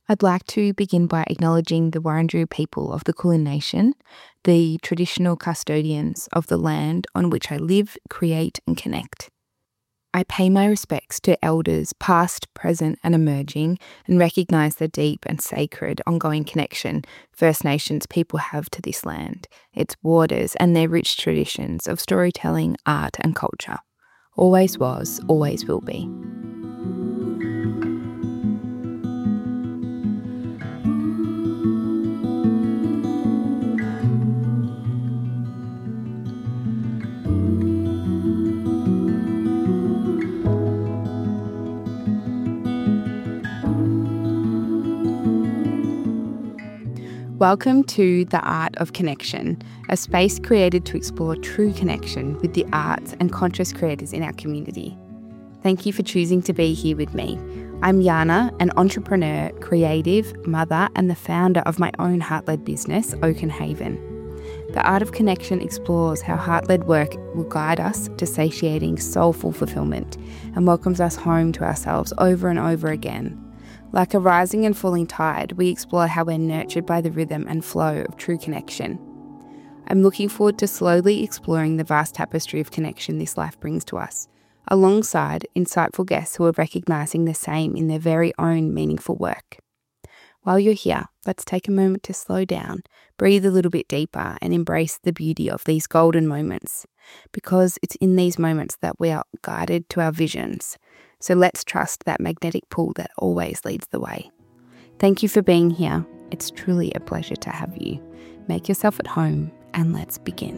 I'd like to begin by acknowledging the Wurundjeri people of the Kulin Nation, the traditional custodians of the land on which I live, create and connect. I pay my respects to elders past, present and emerging, and recognise the deep and sacred ongoing connection First Nations people have to this land, its waters and their rich traditions of storytelling, art and culture. Always was, always will be. Welcome to The Art of Connection, a space created to explore true connection with the arts and conscious creators in our community. Thank you for choosing to be here with me. I'm Yana, an entrepreneur, creative, mother, and the founder of my own heart-led business, Oaken Haven. The Art of Connection explores how heart-led work will guide us to satiating soulful fulfillment and welcomes us home to ourselves over and over again. Like a rising and falling tide, we explore how we're nurtured by the rhythm and flow of true connection. I'm looking forward to slowly exploring the vast tapestry of connection this life brings to us, alongside insightful guests who are recognising the same in their very own meaningful work. While you're here, let's take a moment to slow down, breathe a little bit deeper and embrace the beauty of these golden moments, because it's in these moments that we are guided to our visions. So let's trust that magnetic pull that always leads the way. Thank you for being here. It's truly a pleasure to have you. Make yourself at home and let's begin.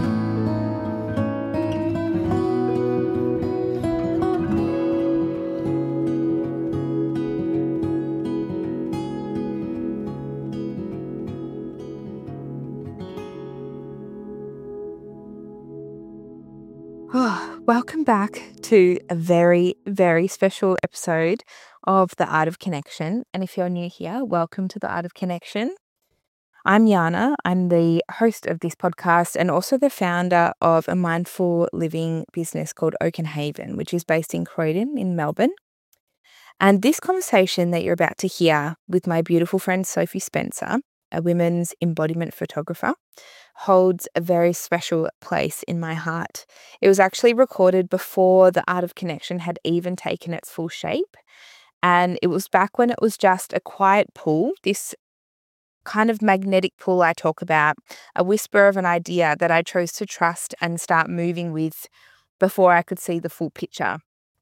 Welcome back to a very, very special episode of The Art of Connection. And if you're new here, welcome to The Art of Connection. I'm Yana. I'm the host of this podcast and also the founder of a mindful living business called Oaken Haven, which is based in Croydon in Melbourne. And this conversation that you're about to hear with my beautiful friend Sophie Spencer, a women's embodiment photographer, holds a very special place in my heart. It was actually recorded before The Art of Connection had even taken its full shape. And it was back when it was just a quiet pull, this kind of magnetic pull I talk about, a whisper of an idea that I chose to trust and start moving with before I could see the full picture.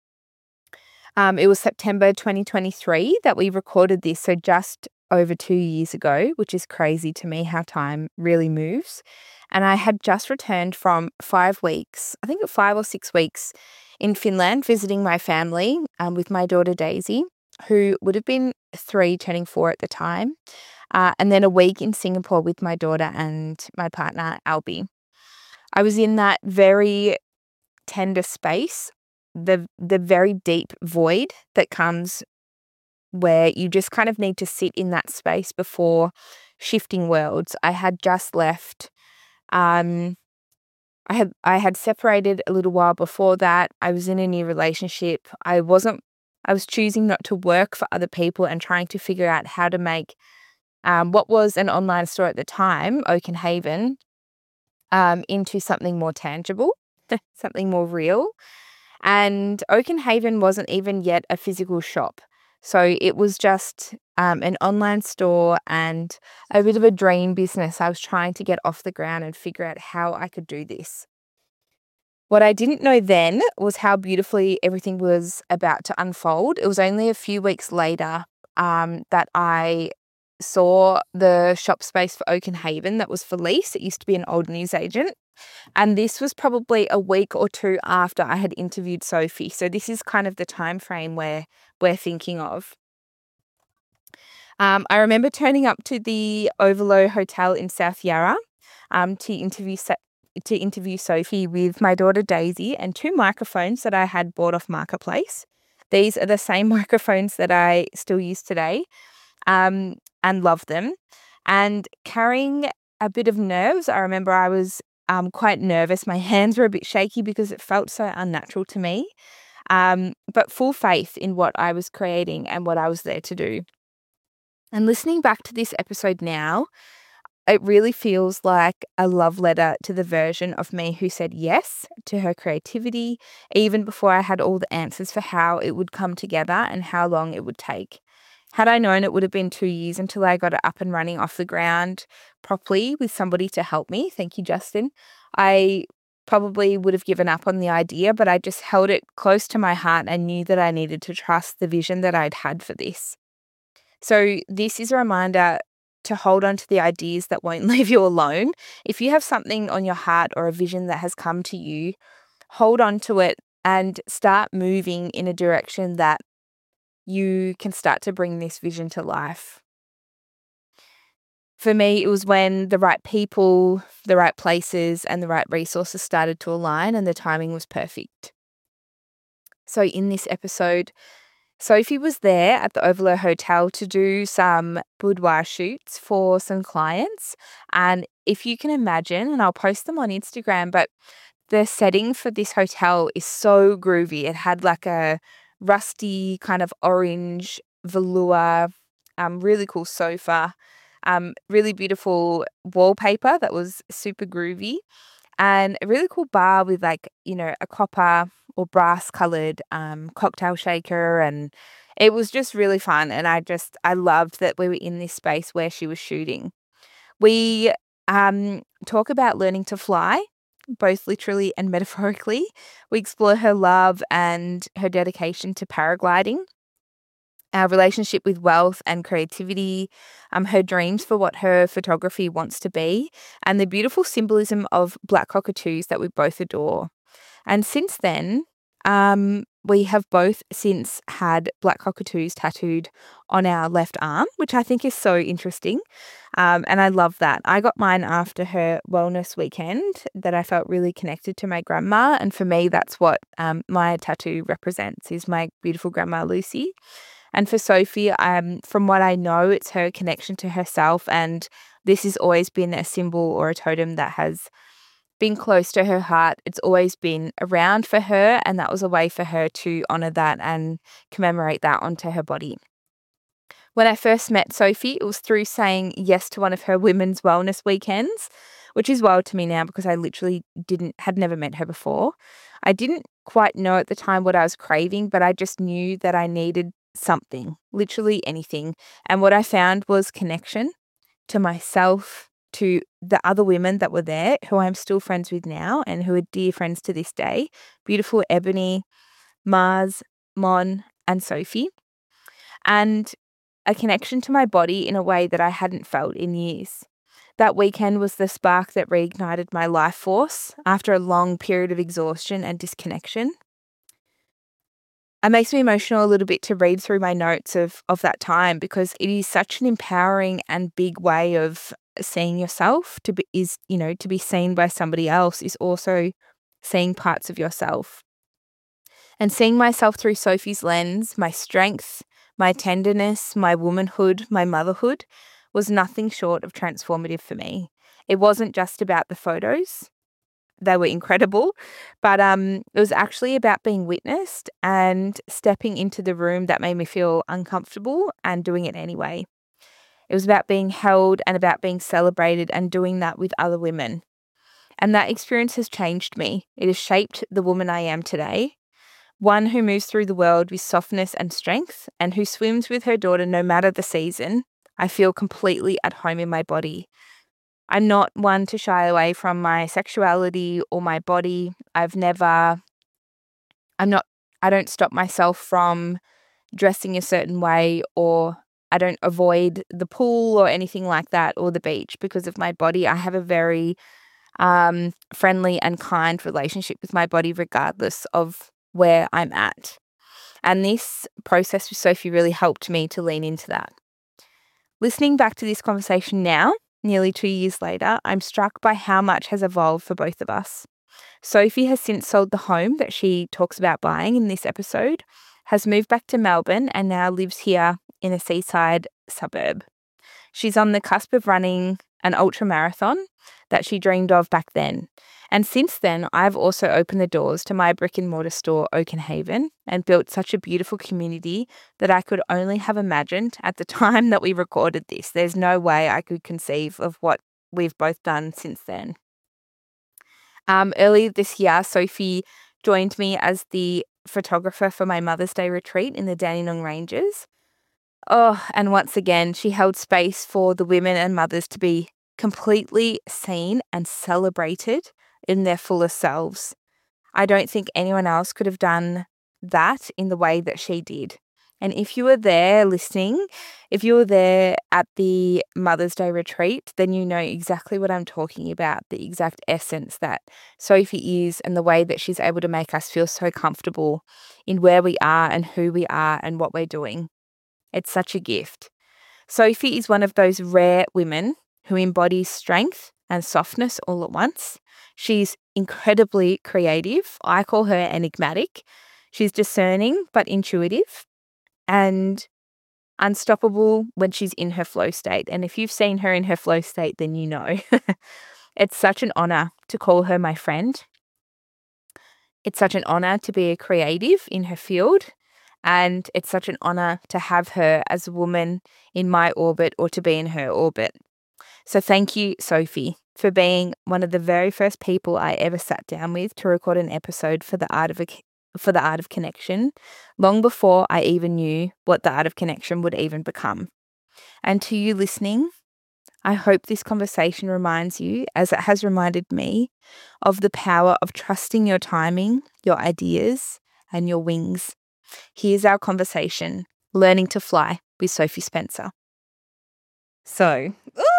It was September 2023 that we recorded this, so just over 2 years ago, which is crazy to me how time really moves. And I had just returned from 5 weeks, I think 5 or 6 weeks in Finland, visiting my family with my daughter Daisy, who would have been 3, turning 4 at the time, and then a week in Singapore with my daughter and my partner Albie. I was in that very tender space, the very deep void that comes where you just kind of need to sit in that space before shifting worlds. I had just left. I had separated a little while before that. I was in a new relationship. I was choosing not to work for other people and trying to figure out how to make what was an online store at the time, Oaken Haven, into something more tangible, something more real. And Oaken Haven wasn't even yet a physical shop. So it was just an online store and a bit of a dream business. I was trying to get off the ground and figure out how I could do this. What I didn't know then was how beautifully everything was about to unfold. It was only a few weeks later that I saw the shop space for Oaken Haven that was for lease. It used to be an old newsagent. And this was probably a week or 2 after I had interviewed Sophie. So this is kind of the time frame where we're thinking of. I remember turning up to the Overlow Hotel in South Yarra to interview Sophie with my daughter Daisy and 2 microphones that I had bought off Marketplace. These are the same microphones that I still use today and love them. And carrying a bit of nerves, I remember I was quite nervous. My hands were a bit shaky because it felt so unnatural to me, but full faith in what I was creating and what I was there to do. And listening back to this episode now, it really feels like a love letter to the version of me who said yes to her creativity, even before I had all the answers for how it would come together and how long it would take. Had I known, it would have been 2 years until I got it up and running off the ground properly with somebody to help me. Thank you, Justin. I probably would have given up on the idea, but I just held it close to my heart and knew that I needed to trust the vision that I'd had for this. So this is a reminder to hold on to the ideas that won't leave you alone. If you have something on your heart or a vision that has come to you, hold on to it and start moving in a direction that you can start to bring this vision to life. For me, it was when the right people, the right places, and the right resources started to align and the timing was perfect. So in this episode, Sophie was there at the Overlook Hotel to do some boudoir shoots for some clients. And if you can imagine, and I'll post them on Instagram, but the setting for this hotel is so groovy. It had like a rusty kind of orange velour, really cool sofa, really beautiful wallpaper that was super groovy, and a really cool bar with like, a copper or brass colored cocktail shaker. And it was just really fun. And I loved that we were in this space where she was shooting. We talk about learning to fly, both literally and metaphorically. We explore her love and her dedication to paragliding, our relationship with wealth and creativity, her dreams for what her photography wants to be, and the beautiful symbolism of black cockatoos that we both adore. And since then, we have both since had black cockatoos tattooed on our left arm, which I think is so interesting. And I love that. I got mine after her wellness weekend that I felt really connected to my grandma. And for me, that's what my tattoo represents, is my beautiful grandma, Lucy. And for Sophie, from what I know, it's her connection to herself. And this has always been a symbol or a totem that has been close to her heart. It's always been around for her. And that was a way for her to honour that and commemorate that onto her body. When I first met Sophie, it was through saying yes to one of her women's wellness weekends, which is wild to me now because I literally had never met her before. I didn't quite know at the time what I was craving, but I just knew that I needed something, literally anything. And what I found was connection to myself, to the other women that were there, who I'm still friends with now and who are dear friends to this day. Beautiful Ebony, Mars, Mon, and Sophie. And a connection to my body in a way that I hadn't felt in years. That weekend was the spark that reignited my life force after a long period of exhaustion and disconnection. It makes me emotional a little bit to read through my notes of that time, because it is such an empowering and big way of seeing yourself. To be seen by somebody else is also seeing parts of yourself. And seeing myself through Sophie's lens, my strength, my tenderness, my womanhood, my motherhood, was nothing short of transformative for me. It wasn't just about the photos. They were incredible, but it was actually about being witnessed and stepping into the room that made me feel uncomfortable and doing it anyway. It was about being held and about being celebrated and doing that with other women. And that experience has changed me. It has shaped the woman I am today. One who moves through the world with softness and strength, and who swims with her daughter no matter the season. I feel completely at home in my body. I'm not one to shy away from my sexuality or my body. I don't stop myself from dressing a certain way, or I don't avoid the pool or anything like that, or the beach because of my body. I have a very friendly and kind relationship with my body regardless of where I'm at. And this process with Sophie really helped me to lean into that. Listening back to this conversation now, nearly 2 years later, I'm struck by how much has evolved for both of us. Sophie has since sold the home that she talks about buying in this episode, has moved back to Melbourne, and now lives here in a seaside suburb. She's on the cusp of running an ultra marathon that she dreamed of back then. And since then, I've also opened the doors to my brick and mortar store, Oakenhaven, and built such a beautiful community that I could only have imagined at the time that we recorded this. There's no way I could conceive of what we've both done since then. Early this year, Sophie joined me as the photographer for my Mother's Day retreat in the Dandenong Ranges. Oh, and once again, she held space for the women and mothers to be completely seen and celebrated in their fullest selves. I don't think anyone else could have done that in the way that she did. And if you were there listening, if you were there at the Mother's Day retreat, then you know exactly what I'm talking about, the exact essence that Sophie is and the way that she's able to make us feel so comfortable in where we are and who we are and what we're doing. It's such a gift. Sophie is one of those rare women who embodies strength and softness all at once. She's incredibly creative. I call her enigmatic. She's discerning but intuitive and unstoppable when she's in her flow state. And if you've seen her in her flow state, then you know. It's such an honor to call her my friend. It's such an honor to be a creative in her field. And it's such an honor to have her as a woman in my orbit or to be in her orbit. So thank you, Sophie, for being one of the very first people I ever sat down with to record an episode for the Art of Connection, long before I even knew what the Art of Connection would even become. And to you listening, I hope this conversation reminds you, as it has reminded me, of the power of trusting your timing, your ideas, and your wings. Here's our conversation, Learning to Fly with Sophie Spencer. So,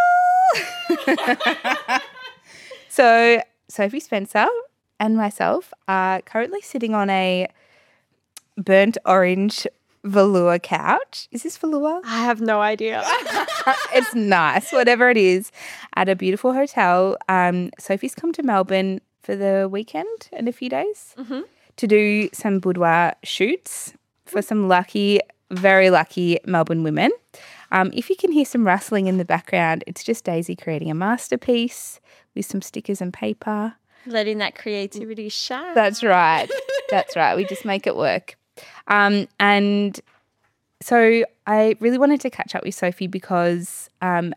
so Sophie Spencer and myself are currently sitting on a burnt orange velour couch. Is this velour? I have no idea. It's nice, whatever it is, at a beautiful hotel. Sophie's come to Melbourne for the weekend in a few days to do some boudoir shoots for some lucky, very lucky Melbourne women. If you can hear some rustling in the background, it's just Daisy creating a masterpiece with some stickers and paper. Letting that creativity shine. That's right. That's right. We just make it work. And so I really wanted to catch up with Sophie because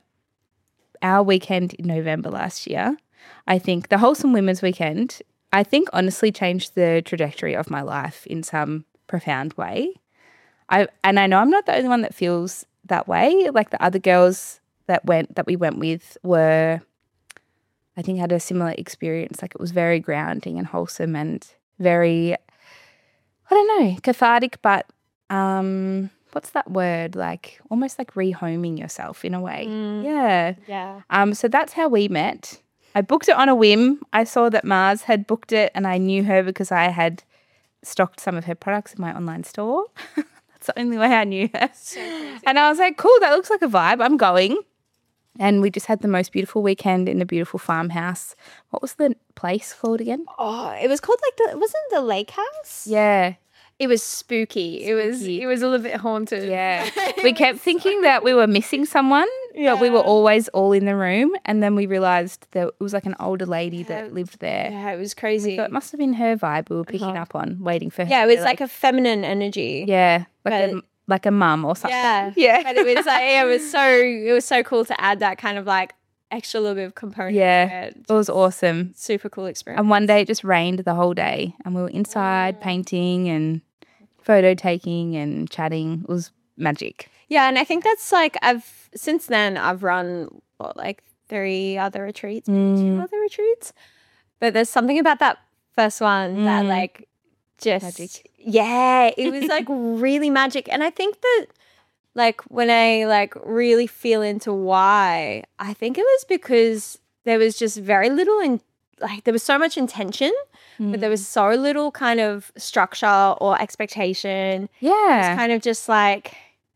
our weekend in November last year, I think the Wholesome Women's Weekend, I think honestly changed the trajectory of my life in some profound way. I know I'm not the only one that feels that way. Like the other girls that we went with were, I think, had a similar experience. Like it was very grounding and wholesome and very, I don't know, cathartic, but what's that word? Like almost like rehoming yourself in a way. Yeah. So that's how we met. I booked it on a whim. I saw that Mars had booked it and I knew her because I had stocked some of her products in my online store. That's the only way I knew her. So crazy. And I was like, cool, that looks like a vibe. I'm going. And we just had the most beautiful weekend in a beautiful farmhouse. What was the place called again? Oh, it was called it wasn't the lake house? Yeah. It was spooky. It was a little bit haunted. Yeah. We kept thinking that we were missing someone, but we were always all in the room. And then we realised that it was like an older lady that lived there. Yeah, it was crazy. So it must have been her vibe we were picking up on, waiting for her. Yeah, it was like a feminine energy. Yeah, like a mum or something. Yeah. But it was like it was so cool to add that kind of like extra little bit of component. Yeah, it was awesome. Super cool experience. And one day it just rained the whole day and we were inside painting and photo taking and chatting. It was magic. Yeah, and I think that's like since then I've run like 3 other retreats, maybe 2 other retreats. But there's something about that first one that like just magic. Yeah, it was like really magic. And I think that like when I like really feel into why, I think it was because there was just very little there was so much intention, but there was so little kind of structure or expectation. Yeah. It's kind of just like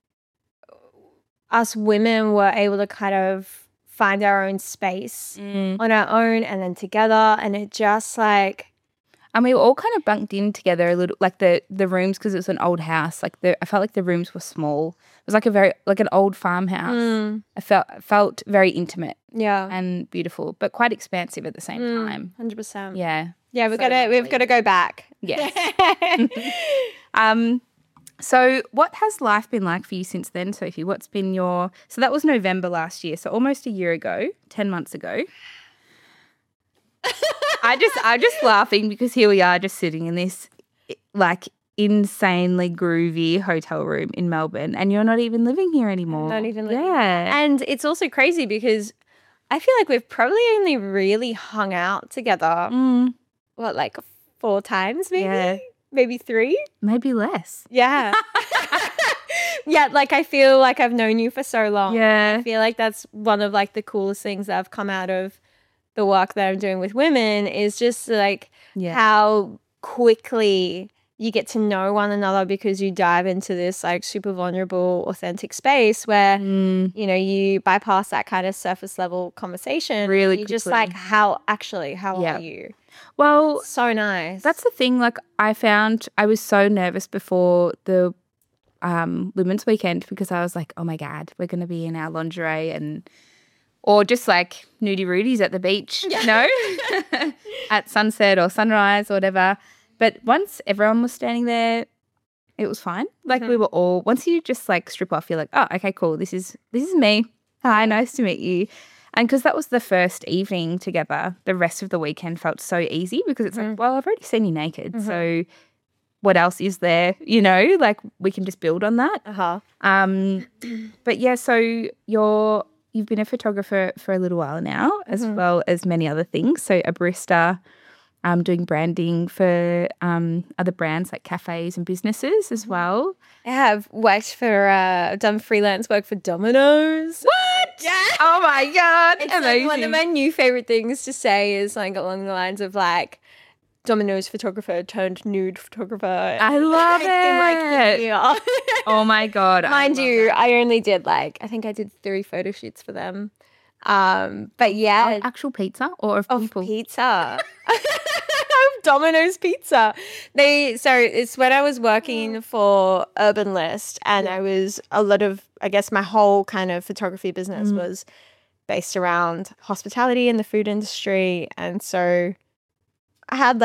us women were able to kind of find our own space on our own and then together. And it just like, And we were all kind of bunked in together a little, like the rooms, because it was an old house. Like I felt like the rooms were small. It was like an old farmhouse. I felt very intimate. Yeah. And beautiful, but quite expansive at the same time. 100%. Yeah. Yeah, we've got to go back. Yes. So what has life been like for you since then, Sophie? What's been so that was November last year, so almost a year ago, 10 months ago. I'm just laughing because here we are just sitting in this like insanely groovy hotel room in Melbourne, and you're not even living here anymore. Not even living. Yeah. And it's also crazy because I feel like we've probably only really hung out together, like 4 times maybe? Yeah. Maybe 3? Maybe less. Yeah. Yeah, like I feel like I've known you for so long. Yeah. I feel like that's one of like the coolest things that have come out of the work that I'm doing with women is just like how quickly you get to know one another because you dive into this like super vulnerable, authentic space where, you know, you bypass that kind of surface level conversation. Really you're just quickly. like, how are you? Well, So nice. that's the thing. Like I found I was so nervous before the Women's Weekend because I was like, oh my God, we're going to be in our lingerie or just like nudie Rudies at the beach, you know, at sunset or sunrise or whatever. But once everyone was standing there, it was fine. Like we were all, once you just like strip off, you're like, oh, okay, cool. This is me. Hi, nice to meet you. And because that was the first evening together, the rest of the weekend felt so easy because it's like, well, I've already seen you naked. So what else is there? You know, like we can just build on that. But yeah, so you've been a photographer for a little while now, as well as many other things. So a barista, doing branding for other brands like cafes and businesses as well. I have worked for, done freelance work for Domino's. What? Yeah. Oh my God. It's amazing. like one of my new favorite things to say is like along the lines of like Domino's photographer turned nude photographer. I love it. In like Oh my God. Mind you, I only did I think I did 3 photo shoots for them. But yeah. Actual pizza or of people? Pizza. Domino's pizza. It's when I was working for Urban List and I was I guess my whole kind of photography business was based around hospitality and the food industry. And so I had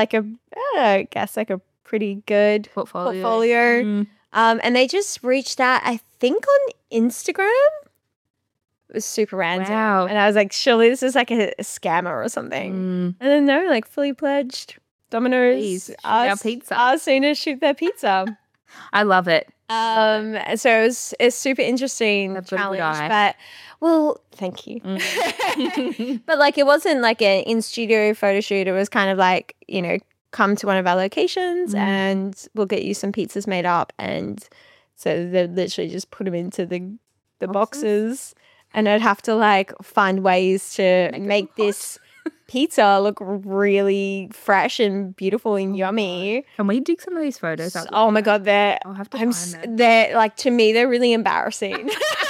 a pretty good portfolio. And they just reached out, I think on Instagram. It was super random. Wow. And I was like, surely this is like a scammer or something. And then no, like fully pledged. Domino's. Please, shoot our pizza. Asked me to shoot their pizza. I love it. So it's super interesting That's a good challenge. eye. But well, thank you. But like it wasn't like an in-studio photo shoot. It was kind of like, you know, come to one of our locations and we'll get you some pizzas made up. And so they literally just put them into the boxes. And I'd have to like find ways to make this pizza look really fresh and beautiful and yummy. Can we dig some of these photos up? Oh my God, I'll have to find them. they're like, to me, they're really embarrassing.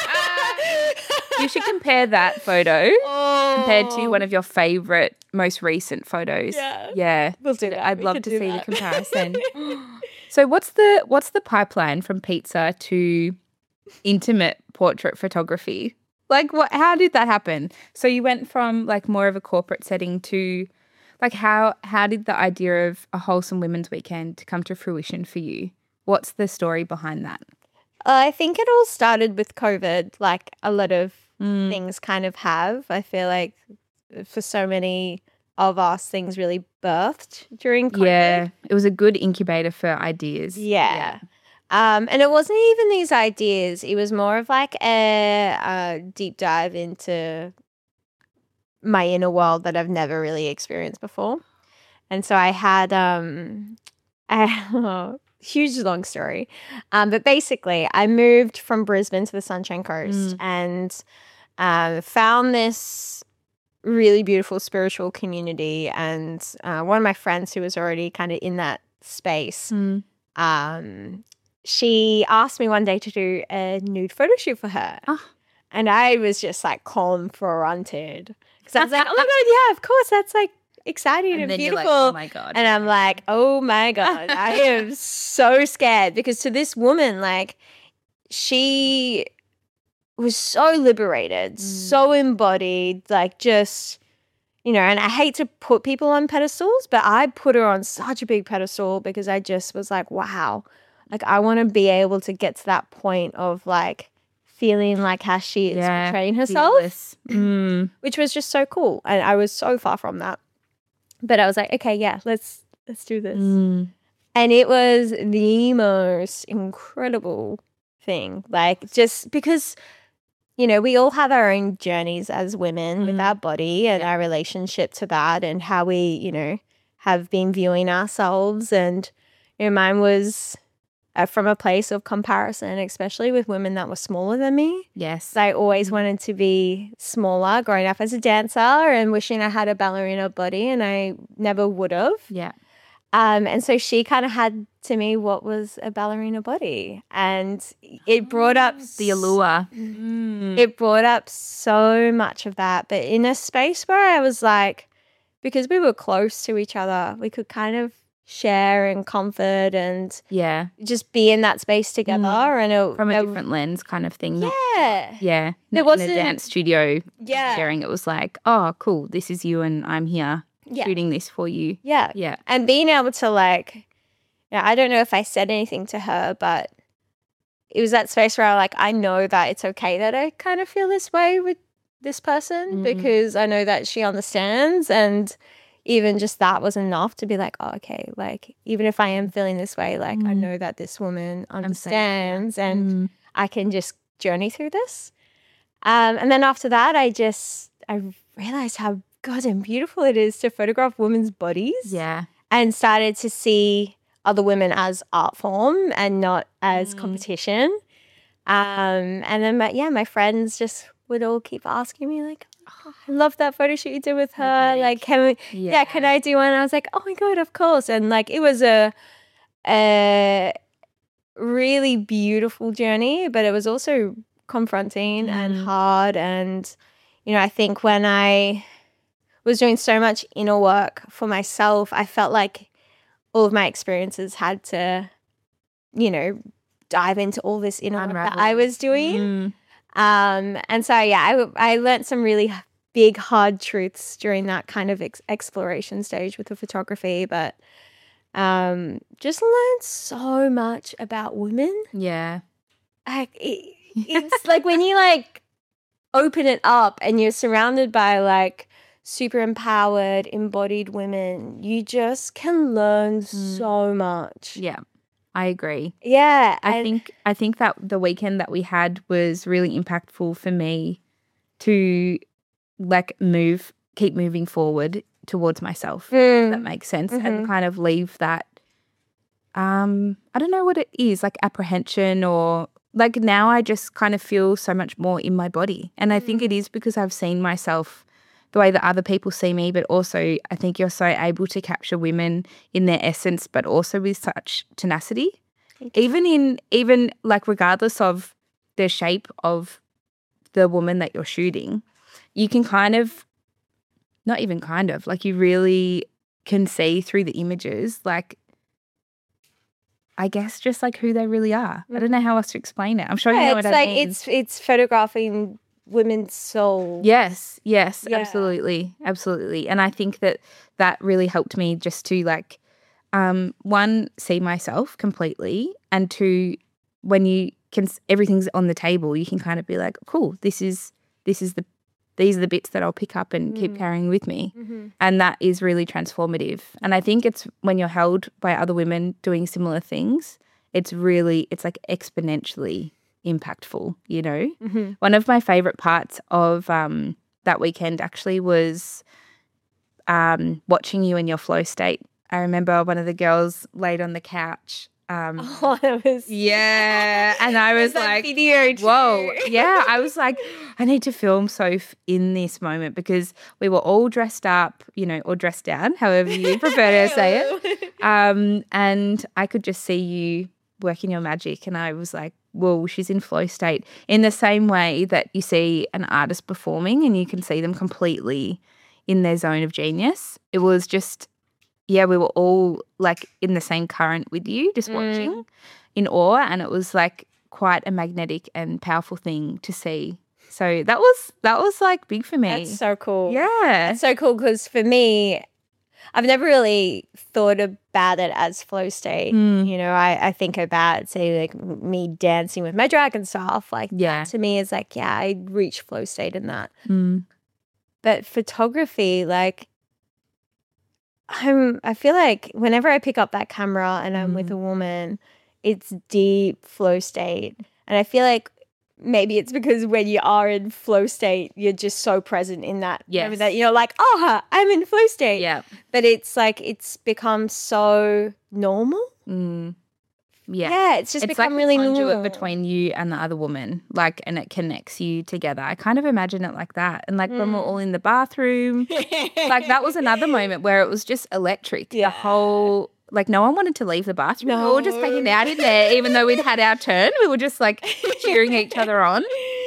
You should compare that photo compared to one of your favorite, most recent photos. Yeah. We'll do that. I'd We love could to do see that. the comparison. So what's the pipeline from pizza to intimate portrait photography? Like how did that happen? So you went from like more of a corporate setting to like how did the idea of a wholesome women's weekend come to fruition for you? What's the story behind that? I think it all started with COVID, like a lot of things kind of have. I feel like for so many of us, things really birthed during COVID. Yeah, it was a good incubator for ideas. Yeah. And it wasn't even these ideas. It was more of like a deep dive into my inner world that I've never really experienced before. And so I had huge long story. But basically I moved from Brisbane to the Sunshine Coast and found this really beautiful spiritual community. And one of my friends who was already kind of in that space, she asked me one day to do a nude photo shoot for her. And I was just like confronted. Because I was like, oh my God, yeah, of course. That's like exciting and then you're beautiful. like, oh my God. And I'm like, oh my God, I am so scared because to this woman, like, she was so liberated, so embodied, like just, you know, and I hate to put people on pedestals, but I put her on such a big pedestal because I just was like, wow, like I want to be able to get to that point of like feeling like how she is portraying herself, which was just so cool. And I was so far from that. But I was like, okay, yeah, let's do this. And it was the most incredible thing. Like just because, you know, we all have our own journeys as women with our body and our relationship to that and how we, you know, have been viewing ourselves. And, you know, mine was from a place of comparison, especially with women that were smaller than me. Yes. I always wanted to be smaller growing up as a dancer and wishing I had a ballerina body, and I never would have. Yeah. And so she kind of had to me what was a ballerina body, and it brought up the allure. It brought up so much of that, but in a space where I was like, because we were close to each other, we could kind of share and comfort and just be in that space together. And from a different lens kind of thing. Yeah. There wasn't in a dance studio sharing. It was like, oh, cool, this is you and I'm here shooting this for you. Yeah. And being able to like, you know, I don't know if I said anything to her, but it was that space where I know that it's okay that I kind of feel this way with this person because I know that she understands, and even just that was enough to be like, oh, okay, like even if I am feeling this way, like I know that this woman understands and I can just journey through this. And then after that, I realized how goddamn beautiful it is to photograph women's bodies. Yeah. And started to see other women as art form and not as competition. And then my friends just would all keep asking me like, oh, I love that photo shoot you did with her. Like, can I do one? And I was like, oh my God, of course. And like, it was a really beautiful journey, but it was also confronting and hard. And, you know, I think when I was doing so much inner work for myself, I felt like all of my experiences had to, you know, dive into all this inner work that I was doing. And so, I learned some really big, hard truths during that kind of exploration stage with the photography, but just learned so much about women. Yeah. Like, it's like when you like open it up and you're surrounded by like super empowered, embodied women, you just can learn so much. Yeah, I agree. Yeah. I think that the weekend that we had was really impactful for me to like keep moving forward towards myself. If that makes sense. And kind of leave that, I don't know what it is, like apprehension, or like now I just kind of feel so much more in my body. And I think it is because I've seen myself the way that other people see me, but also I think you're so able to capture women in their essence, but also with such tenacity. Even like regardless of the shape of the woman that you're shooting, you can kind of, not even kind of, like you really can see through the images, like I guess just like who they really are. I don't know how else to explain it. I'm sure you know what I mean. It's photographing women's souls. Yes, absolutely. And I think that really helped me just to like, one, see myself completely, and two, when you can, everything's on the table, you can kind of be like, cool, these are the bits that I'll pick up and keep carrying with me. And that is really transformative. And I think it's when you're held by other women doing similar things, it's like exponentially impactful, you know. One of my favorite parts of that weekend actually was watching you in your flow state. I remember one of the girls laid on the couch. And I was like, video too. Whoa. Yeah, I was like, I need to film Soph in this moment, because we were all dressed up, you know, or dressed down, however you prefer to say it. And I could just see you working your magic, and I was like, whoa, she's in flow state, in the same way that you see an artist performing and you can see them completely in their zone of genius. It was just, we were all like in the same current with you, just watching in awe, and it was like quite a magnetic and powerful thing to see. So that was like big for me. That's so cool. Yeah. It's so cool because for me, I've never really thought about it as flow state. You know, I think about, say, like me dancing with my dragon stuff. Like, that to me is like, I reach flow state in that. But photography, like, I feel like whenever I pick up that camera and I'm with a woman, it's deep flow state. And I feel like maybe it's because when you are in flow state, you're just so present in that. Yes. That you're like, oh, I'm in flow state. Yeah. But it's like, it's become so normal. Yeah, it's just become like really a conduit normal. between you and the other woman, like, and it connects you together. I kind of imagine it like that. And like when we're all in the bathroom, like that was another moment where it was just electric. The whole, like, no one wanted to leave the bathroom. We were all just hanging out in there, even though we'd had our turn. We were just like cheering each other on.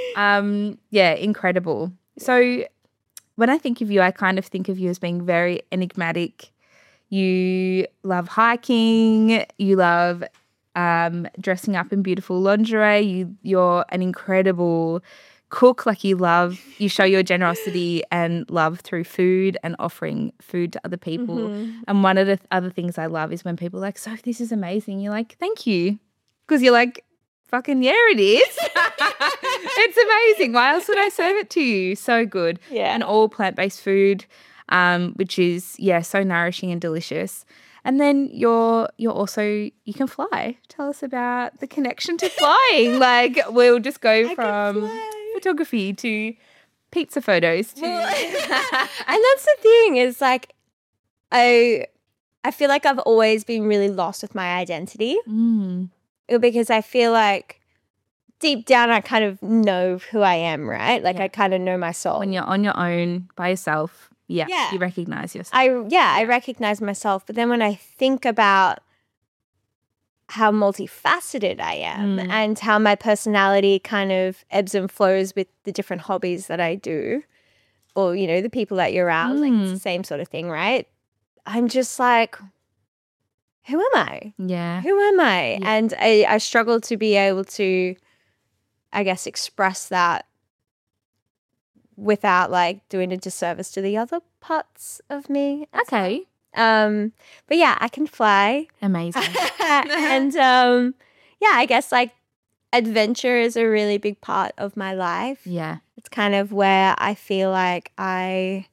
Incredible. So when I think of you, I kind of think of you as being very enigmatic. You love hiking. You love dressing up in beautiful lingerie. You're an incredible cook. Like, you show your generosity and love through food and offering food to other people. And one of the other things I love is when people are like, so this is amazing. You're like, thank you. Because you're like, fucking it is. It's amazing. Why else would I serve it to you? So good. Yeah. And all plant-based food, which is, so nourishing and delicious. And then you're also, you can fly. Tell us about the connection to flying. Like, we'll just go from photography to pizza photos to and that's the thing is, like, I feel like I've always been really lost with my identity because I feel like deep down I kind of know who I am, right? Like, I kind of know my soul. When you're on your own by yourself, you recognize yourself. I recognize myself. But then when I think about how multifaceted I am and how my personality kind of ebbs and flows with the different hobbies that I do, or, you know, the people that you're around, like, it's the same sort of thing, right? I'm just like, who am I? Yeah. Who am I? Yeah. And I struggle to be able to, I guess, express that without, like, doing a disservice to the other parts of me. Okay. But yeah, I can fly. Amazing. And I guess, like, adventure is a really big part of my life. Yeah. It's kind of where I feel like I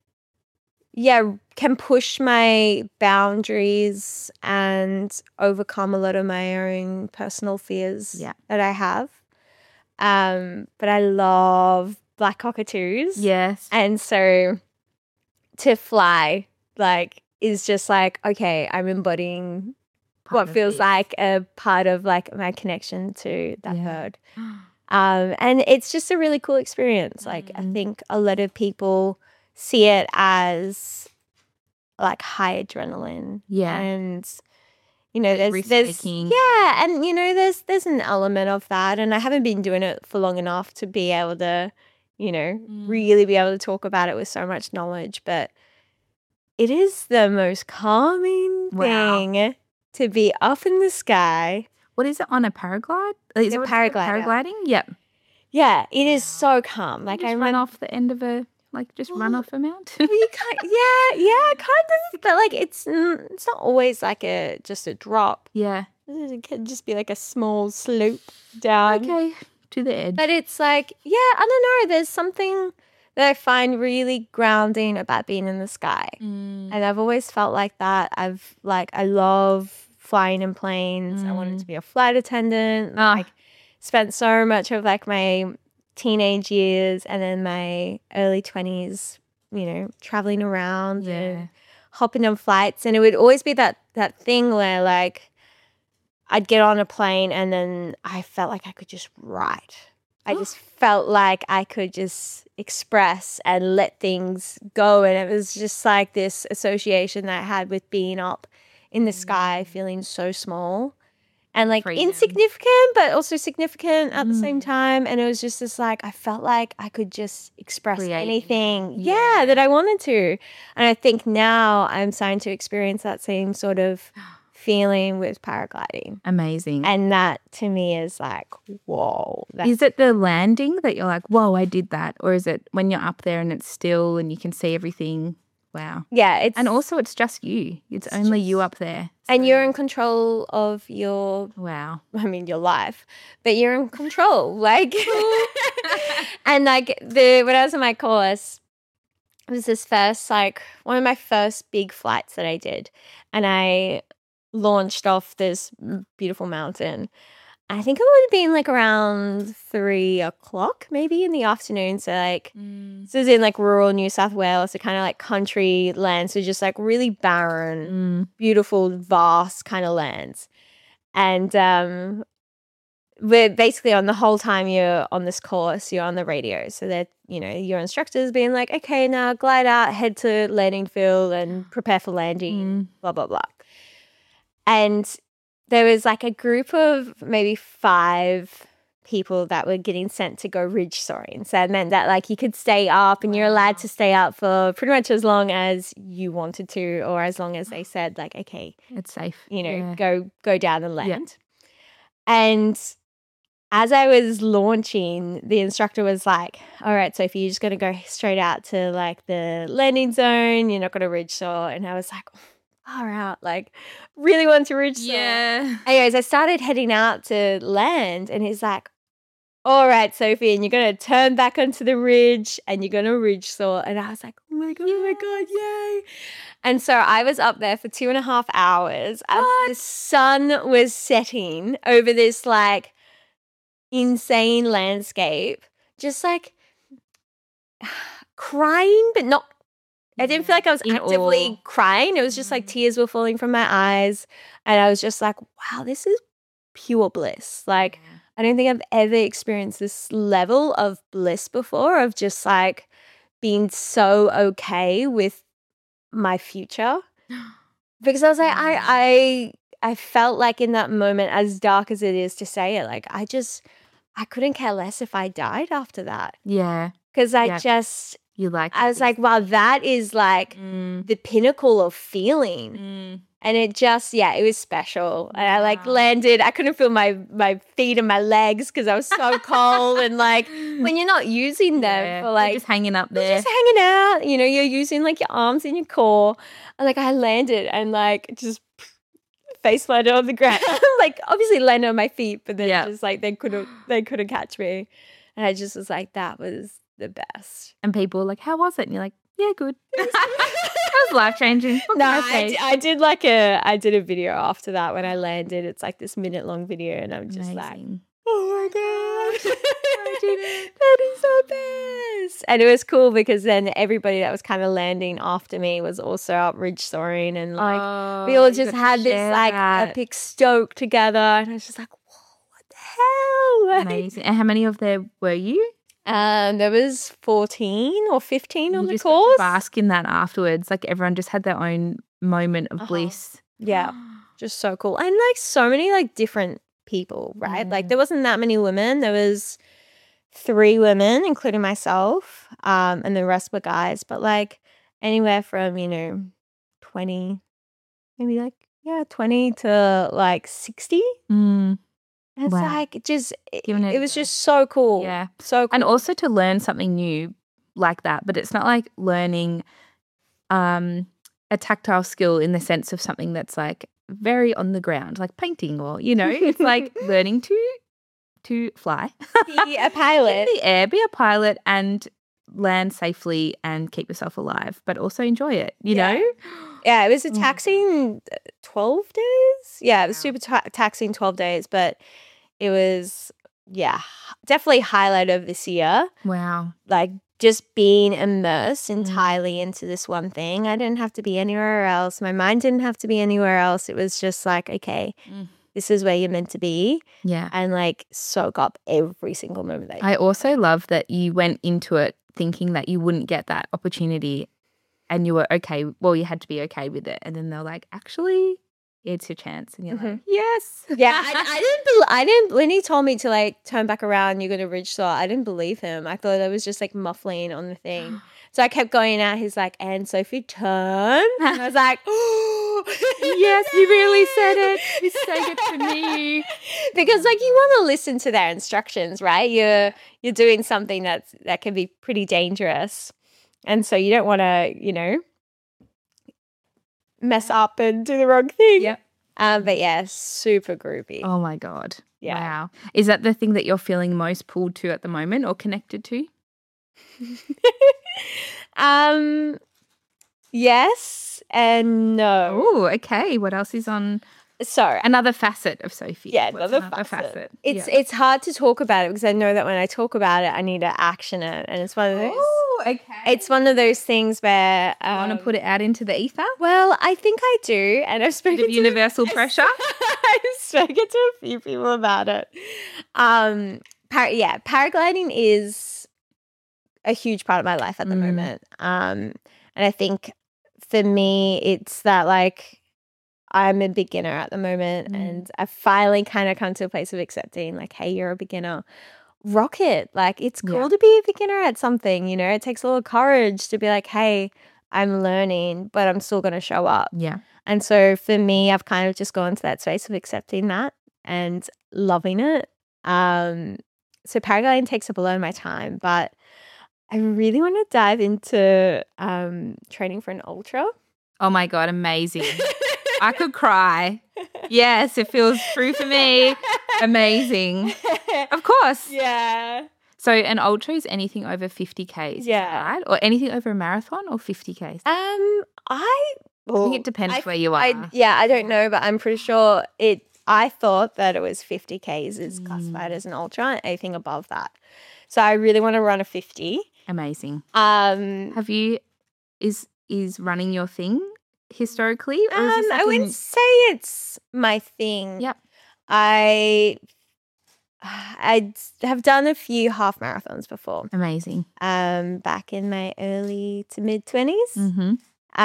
can push my boundaries and overcome a lot of my own personal fears that I have. But I love black cockatoos. Yes. And so to fly, like, is just like, okay, I'm embodying what feels like a part of, like, my connection to that bird. And it's just a really cool experience. Like, I think a lot of people see it as, like, high adrenaline. Yeah. And, you know, there's risk-taking. and, you know, there's an element of that. And I haven't been doing it for long enough to be able to, you know, really be able to talk about it with so much knowledge. But it is the most calming thing to be up in the sky. What is it, on a paraglide? Is it paragliding? Yep. Yeah, it is so calm. Like, I run off the end of run off a mountain. You can't, kind of. But, like, it's not always like just a drop. Yeah. It can just be like a small slope down. Okay, to the edge. But it's like, I don't know. There's something that I find really grounding about being in the sky. And I've always felt like that. I love flying in planes. I wanted to be a flight attendant. Like, spent so much of, like, my teenage years and then my early 20s, you know, traveling around and hopping on flights. And it would always be that thing where, like, I'd get on a plane and then I felt like I could just write. I just felt like I could just express and let things go. And it was just like this association that I had with being up in the sky, feeling so small. and like Freedom. insignificant, but also significant at the same time. And it was just this like, I felt like I could just express Create anything, Yeah. that I wanted to. And I think now I'm starting to experience that same sort of feeling with paragliding. Amazing. And that to me is like, whoa. Is it the landing that you're like, whoa, I did that? Or is it when you're up there and it's still and you can see everything? Wow. Yeah. It's, And also it's just you. It's only you up there. and you're in control of your, Wow. I mean, your life, but you're in control. Like, and like when I was in my course, it was this first, like one of my first big flights that I did. And I launched off this beautiful mountain. I think it would have been like around 3:00 maybe in the afternoon. So like, this is in like rural New South Wales, so kind of like country land. So just like really barren, beautiful, vast kind of lands. And we're basically on the whole time you're on this course, you're on the radio. So that, your instructor's being like, okay, now glide out, head to landing field and prepare for landing, blah, blah, blah. And there was like a group of maybe 5 people that were getting sent to go ridge soaring. So it meant that like you could stay up and you're allowed to stay up for pretty much as long as you wanted to, or as long as they said like, okay, It's safe. go down and land. And as I was launching, the instructor was like, all right, Sophie, you're just going to go straight out to like the landing zone. You're not going to ridge soar. And I was like, far out, like really want to ridge soar. Yeah. Anyways, I started heading out to land and he's like, all right, Sophie, and you're going to turn back onto the ridge and you're going to ridge soar. And I was like, oh my God, yay. And so I was up there for 2.5 hours as the sun was setting over this like insane landscape, just like crying, but not, I didn't feel like I was actively crying. It was just like tears were falling from my eyes. And I was just like, wow, this is pure bliss. Like, I don't think I've ever experienced this level of bliss before, of just like being so okay with my future. Because I was like, I felt like in that moment, as dark as it is to say it, like I couldn't care less if I died after that. Yeah. Because I was like, wow, that is like the pinnacle of feeling. And it just, it was special. And I like landed, I couldn't feel my feet and my legs because I was so cold. And like when you're not using them for like. They're just hanging up there. Just hanging out, you're using like your arms and your core. And like I landed and like just face planted on the ground. Like obviously landed on my feet, but then just like they couldn't catch me. And I just was like, that was the best. And people were like, how was it? And you're like, yeah, good. That was life-changing. No, I did a video after that when I landed. It's like this minute-long video and I'm just like, oh my God. That is the best. And it was cool because then everybody that was kind of landing after me was also up ridge soaring and like we all just had this like epic stoke together and I was just like, whoa, what the hell? Amazing. And how many of there were you? There was 14 or 15 on the just course. Bask in that afterwards. Like everyone just had their own moment of bliss. Yeah, just so cool. And like so many like different people, right? Like there wasn't that many women. There was 3 women, including myself, and the rest were guys. But like anywhere from 20, maybe like 20 to like 60. It's like it was just so cool. Yeah. So cool. And also to learn something new like that, but it's not like learning a tactile skill in the sense of something that's like very on the ground, like painting or, it's like learning to fly. Be a pilot. In the air, be a pilot and land safely and keep yourself alive, but also enjoy it, you know? Yeah, it was a taxing 12 days. Yeah, it was super taxing 12 days, but it was, definitely highlight of this year. Wow. Like just being immersed entirely into this one thing. I didn't have to be anywhere else. My mind didn't have to be anywhere else. It was just like, okay, this is where you're meant to be. Yeah. And like soak up every single moment that I also love that you went into it thinking that you wouldn't get that opportunity and you were okay. Well, you had to be okay with it. And then they're like, actually, it's your chance. And you're like, yes. Yeah, I didn't. When he told me to like turn back around, you're gonna ridge saw. I didn't believe him. I thought it was just like muffling on the thing. So I kept going out. He's like, and Sophie, turn. And I was like, oh, Yes, you really said it. You said it to me. because like you want to listen to their instructions, right? You're doing something that can be pretty dangerous, and so you don't want to, mess up and do the wrong thing. Yep. But yeah, super groovy. Oh my God. Yeah. Wow. Is that the thing that you're feeling most pulled to at the moment or connected to? Yes and no. Oh, okay. What else is on? So Another facet of Sophie. yeah, What's another facet. Yeah. It's hard to talk about it because I know that when I talk about it, I need to action it, and it's one of those. Oh, okay. It's one of those things where Want to put it out into the ether? well, I think I do, and I've spoken Bit of to universal pressure? I've spoken to a few people about it. Paragliding is a huge part of my life at the moment. And I think for me, it's that like I'm a beginner at the moment, and I've finally kind of come to a place of accepting like, hey, you're a beginner. Rock it. Like it's cool to be a beginner at something, it takes a little courage to be like, hey, I'm learning, but I'm still going to show up. Yeah. And so for me, I've kind of just gone to that space of accepting that and loving it. So paragliding takes up a lot of my time, but I really want to dive into training for an ultra. Oh my God, amazing. I could cry. Yes, it feels true for me. Amazing. Of course. Yeah. So an ultra is anything over 50 Ks, Yeah. right? Or anything over a marathon or 50 Ks? I think it depends where you are. I don't know, but I'm pretty sure I thought that it was 50 Ks is classified as an ultra, and anything above that. So I really want to run a 50. Amazing. Um, Is running your thing historically? Or is this I wouldn't say it's my thing. Yep. I have done a few half marathons before. Amazing. Back in my early to mid 20s. Mm-hmm.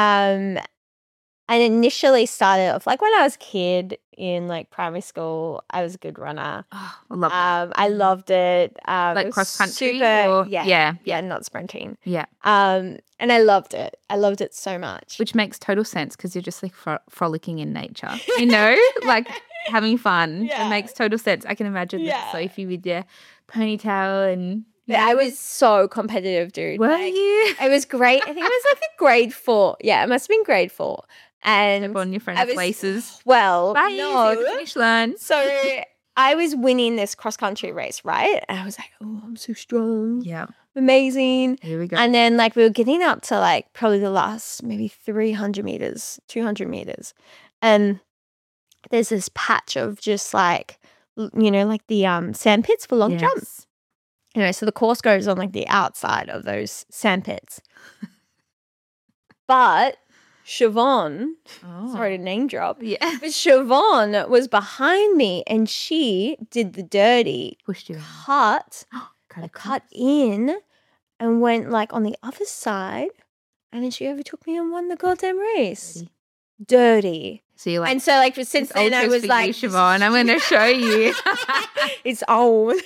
I initially started off like when I was a kid in like primary school. I was a good runner. Oh, I love that. I loved it. Like it was cross country? super, Or, yeah, not sprinting. Yeah. And I loved it. I loved it so much. Which makes total sense because you're just like frolicking in nature, like having fun. Yeah. It makes total sense. I can imagine that Sophie with your ponytail and. I was so competitive, dude. Were Like, you? It was great. I think it was like a grade 4. Yeah, it must have been grade 4. And Step on your friend's laces. Well, Bye. no. See you at the finish line. So I was winning this cross country race, right? And I was like, oh, I'm so strong. Yeah. Amazing. Here we go. And then like we were getting up to like probably the last maybe 300 meters, 200 meters. And there's this patch of just like, like the sand pits for long jumps. So the course goes on like the outside of those sand pits. But Siobhan, sorry to name drop, Yeah. but Siobhan was behind me and she did the dirty, Pushed you in. cut in and went like on the other side, and then she overtook me and won the goddamn race. Dirty. So you're like, And so like since then I was like, Siobhan, I'm going to show you. it's on.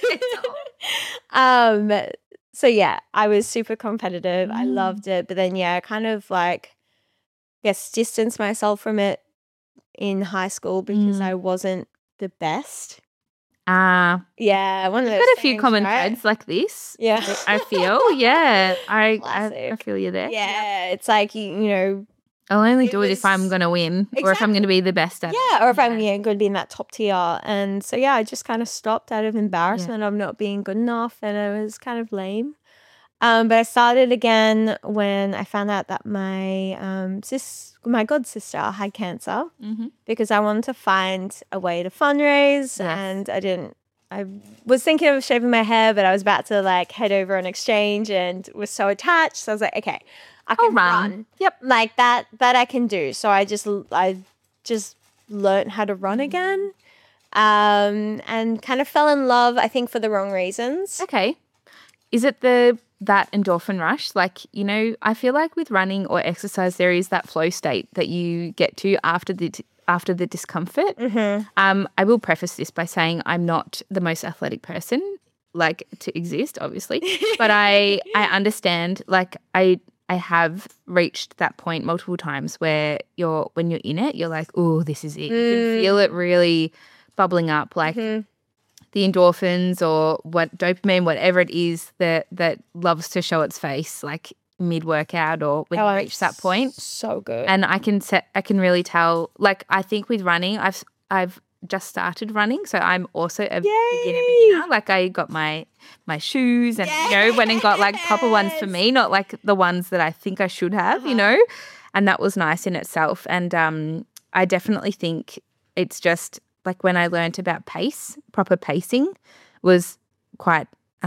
So yeah, I was super competitive. I loved it, but then I kind of like distanced myself from it in high school because I wasn't the best. Yeah, one of those. Got a few things, common right? threads like this. Yeah, I feel. Yeah, I Classic. feel you there. Yeah, it's like you I'll only It do it if I'm was- going to win or if I'm going to be the best at it. yeah, or if I'm going to be in that top tier. And so I just kind of stopped out of embarrassment of not being good enough, and it was kind of lame. But I started again when I found out that my my god sister had cancer, because I wanted to find a way to fundraise, and I was thinking of shaving my hair, but I was about to like head over on exchange and was so attached. So I was like, okay, I can run. Yep. Like that I can do. So I just learned how to run again, and kind of fell in love, I think, for the wrong reasons. Okay. Is it that endorphin rush? Like, I feel like with running or exercise, there is that flow state that you get to after after the discomfort. I will preface this by saying I'm not the most athletic person like to exist, obviously, but I understand. Like I have reached that point multiple times where when you're in it, you're like, oh, this is it. You can feel it really bubbling up, like the endorphins or what dopamine, whatever it is that loves to show its face, like mid-workout or when you reach that point. So good. And I can really tell. Like I think with running, I've just started running, so I'm also a beginner. Like I got my shoes and went and got like proper ones for me, not like the ones that I think I should have, and that was nice in itself. And I definitely think it's just like when I learned about proper pacing was quite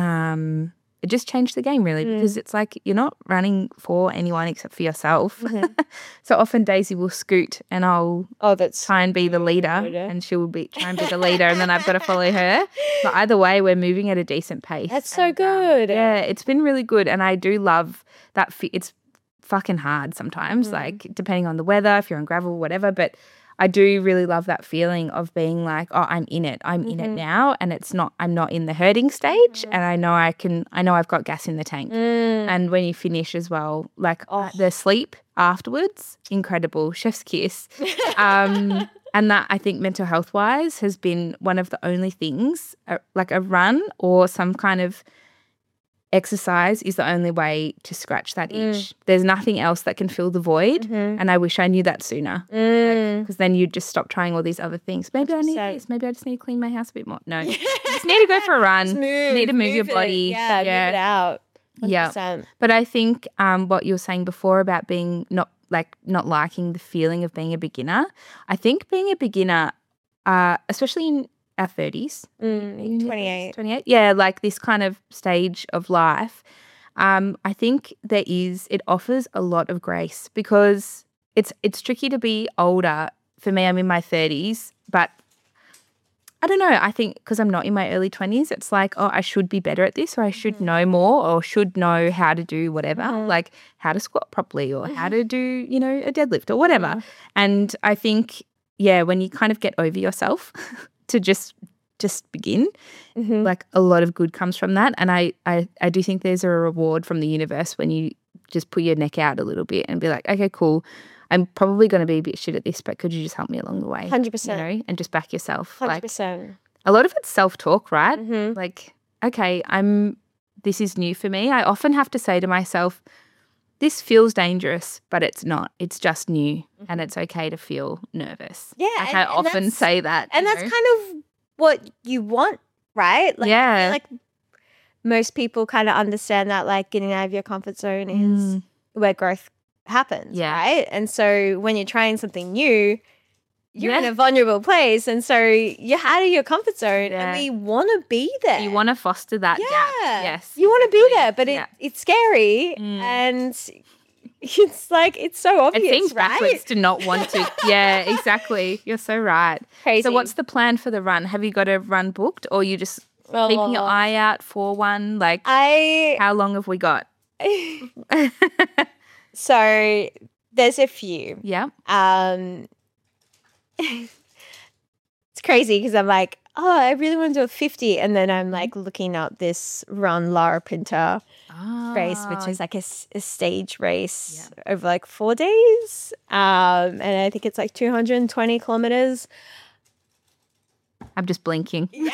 it just changed the game really, because it's like you're not running for anyone except for yourself. So often Daisy will scoot and I'll try and be the leader and she will try and be the leader and then I've got to follow her. But either way, we're moving at a decent pace. That's so good. Yeah, it's been really good, and I do love that. It's fucking hard sometimes, like depending on the weather, if you're on gravel, whatever, but I do really love that feeling of being like, oh, I'm in it. I'm in it now, and I'm not in the hurting stage, and I know I've got gas in the tank. And when you finish as well, like the sleep afterwards, incredible, chef's kiss. And that, I think, mental health wise has been one of the only things, like a run or some kind of exercise is the only way to scratch that itch. There's nothing else that can fill the void, and I wish I knew that sooner, because then you'd just stop trying all these other things. Maybe I need this. Maybe I just need to clean my house a bit more. No, you just need to go for a run. You need to move your body. Move it out. 100%. Yeah, but I think what you were saying before about being not liking the feeling of being a beginner. I think being a beginner, especially in our 30s. 28. Yeah, like this kind of stage of life. I think it offers a lot of grace, because it's tricky to be older. For me, I'm in my 30s, but I don't know. I think because I'm not in my early 20s, it's like, oh, I should be better at this, or I should know more, or should know how to do whatever, like how to squat properly or how to do, a deadlift or whatever. And I think, when you kind of get over yourself to just begin, like a lot of good comes from that. And I do think there's a reward from the universe when you just put your neck out a little bit and be like, okay, cool, I'm probably going to be a bit shit at this, but could you just help me along the way? 100%. And just back yourself. 100%. Like, a lot of it's self-talk, right? Like, okay, this is new for me. I often have to say to myself, this feels dangerous, but it's not. It's just new, and it's okay to feel nervous. Yeah. Like I often say that. And that's kind of what you want, right? Like, I feel like most people kind of understand that, like, getting out of your comfort zone is where growth happens, right? And so when you're trying something new, you're in a vulnerable place, and so you're out of your comfort zone, and we want to be there. You want to foster that gap. Yes. You want to be there, but it's scary, and it's like, it's so obvious, it seems right? backwards to not want to. Yeah, exactly. You're so right. Crazy. So what's the plan for the run? Have you got a run booked, or you just keeping your eye out for one? Like, how long have we got? So there's a few. Yeah. It's crazy because I'm like, oh, I really want to do a 50. And then I'm like looking up this Run Lara Pinta race, which is like a stage race over like 4 days. And I think it's like 220 kilometers. I'm just blinking. Because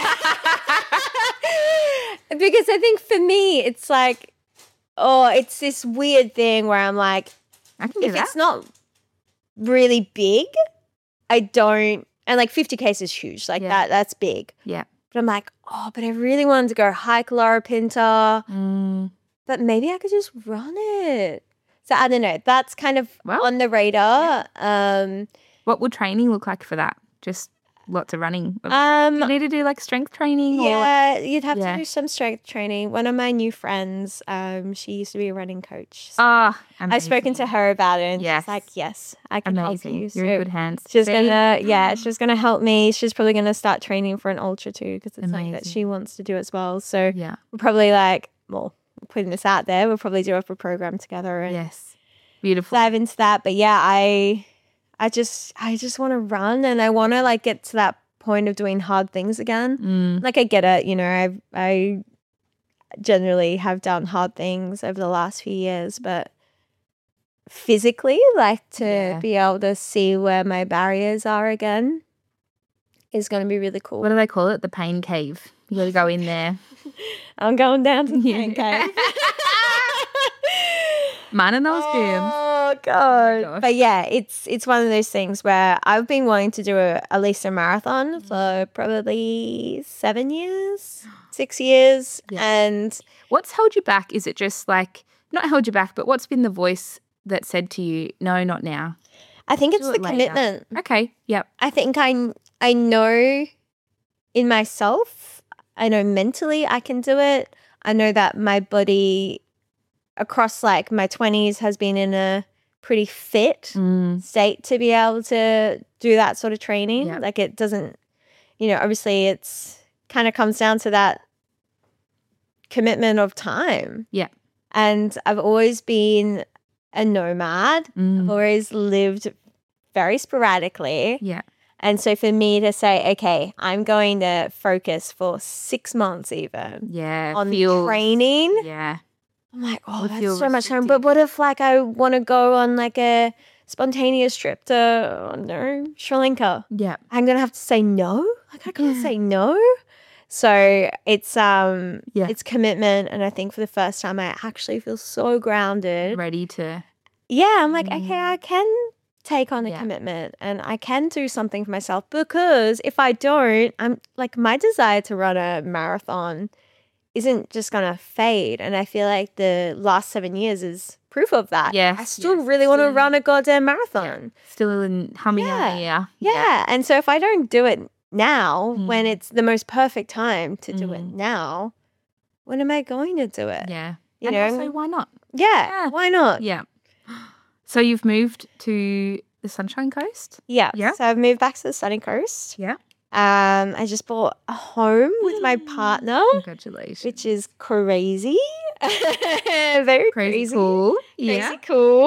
I think for me, it's like, it's this weird thing where I'm like, I can do if that. it's not really big, I don't, and like 50K is huge, like that's big. Yeah. But I'm like, but I really wanted to go hike Lara Pinta, but maybe I could just run it. So I don't know. That's kind of on the radar. Yeah. What would training look like for that? Just lots of running. You need to do like strength training? Yeah, you'd have to do some strength training. One of my new friends, she used to be a running coach. So I've spoken to her about it, and she's like, yes, I can help you. You're in good hands. She's gonna help me. She's probably gonna start training for an ultra too, because it's something that she wants to do as well. So we're probably like, putting this out there, we'll probably do a program together and beautiful. dive into that. But yeah, I I just want to run, and I want to like get to that point of doing hard things again. Like I get it, you know, I generally have done hard things over the last few years, but physically, like to be able to see where my barriers are again is going to be really cool. What do they call it? The pain cave. You got to go in there. I'm going down to the pain cave. Mine and those germs. Oh God. But yeah, it's one of those things where I've been wanting to do at least a marathon for probably 7 years, 6 years. Yeah. And what's held you back? Is it just like, not held you back, but what's been the voice that said to you, no, not now? I think it's Do the it later. commitment. Okay. Yep. I think I know in myself, I know mentally I can do it. I know that my body across like my 20s has been in a pretty fit state to be able to do that sort of training. Yep. Like it doesn't, you know, obviously it's kind of comes down to that commitment of time. Yeah. And I've always been a nomad. I've always lived very sporadically. Yeah. And so for me to say, okay, I'm going to focus for 6 months even Yeah. on training. Yeah. I'm like, oh, Would that's feel so much time. restrictive. But what if like I want to go on like a spontaneous trip to, I don't know, Sri Lanka? Yeah. I'm going to have to say no? Like I can't say no. So it's commitment. And I think for the first time I actually feel so grounded. Ready to. Yeah, I'm like, okay, I can take on a Yeah. commitment and I can do something for myself, because if I don't, I'm like, my desire to run a marathon isn't just going to fade. And I feel like the last 7 years is proof of that. Yes, I still yes. really want to Still- run a goddamn marathon. Still in humming Yeah. yeah. Yeah. And so if I don't do it now, Mm. when it's the most perfect time to do it now, when am I going to do it? Yeah. You And know? also, why not? Yeah. Why not? Yeah. So you've moved to the Sunshine Coast? Yeah. Yeah. So I've moved back to the sunny coast. Yeah. I just bought a home with my partner, Congratulations. which is crazy. Very Crazy crazy. cool. Crazy Yeah. cool.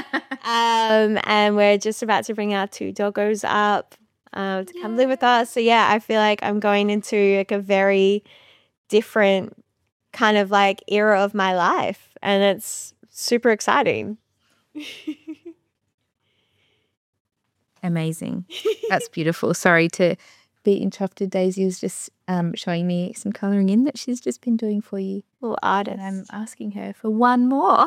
And we're just about to bring our 2 doggos up to come live with us. So yeah, I feel like I'm going into like a very different kind of like era of my life, and it's super exciting. Amazing. That's beautiful. Sorry to be interrupted. Daisy was just showing me some colouring in that she's just been doing for you. Little artist. And I'm asking her for one more.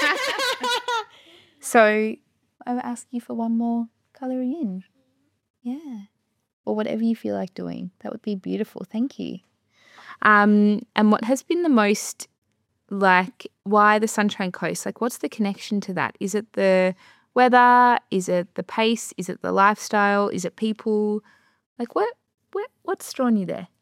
So I will ask you for one more colouring in. Yeah. Or whatever you feel like doing. That would be beautiful. Thank you. And what has been the most, like, why the Sunshine Coast? Like, what's the connection to that? Is it the weather? Is it the pace? Is it the lifestyle? Is it people? Like, what's drawn you there?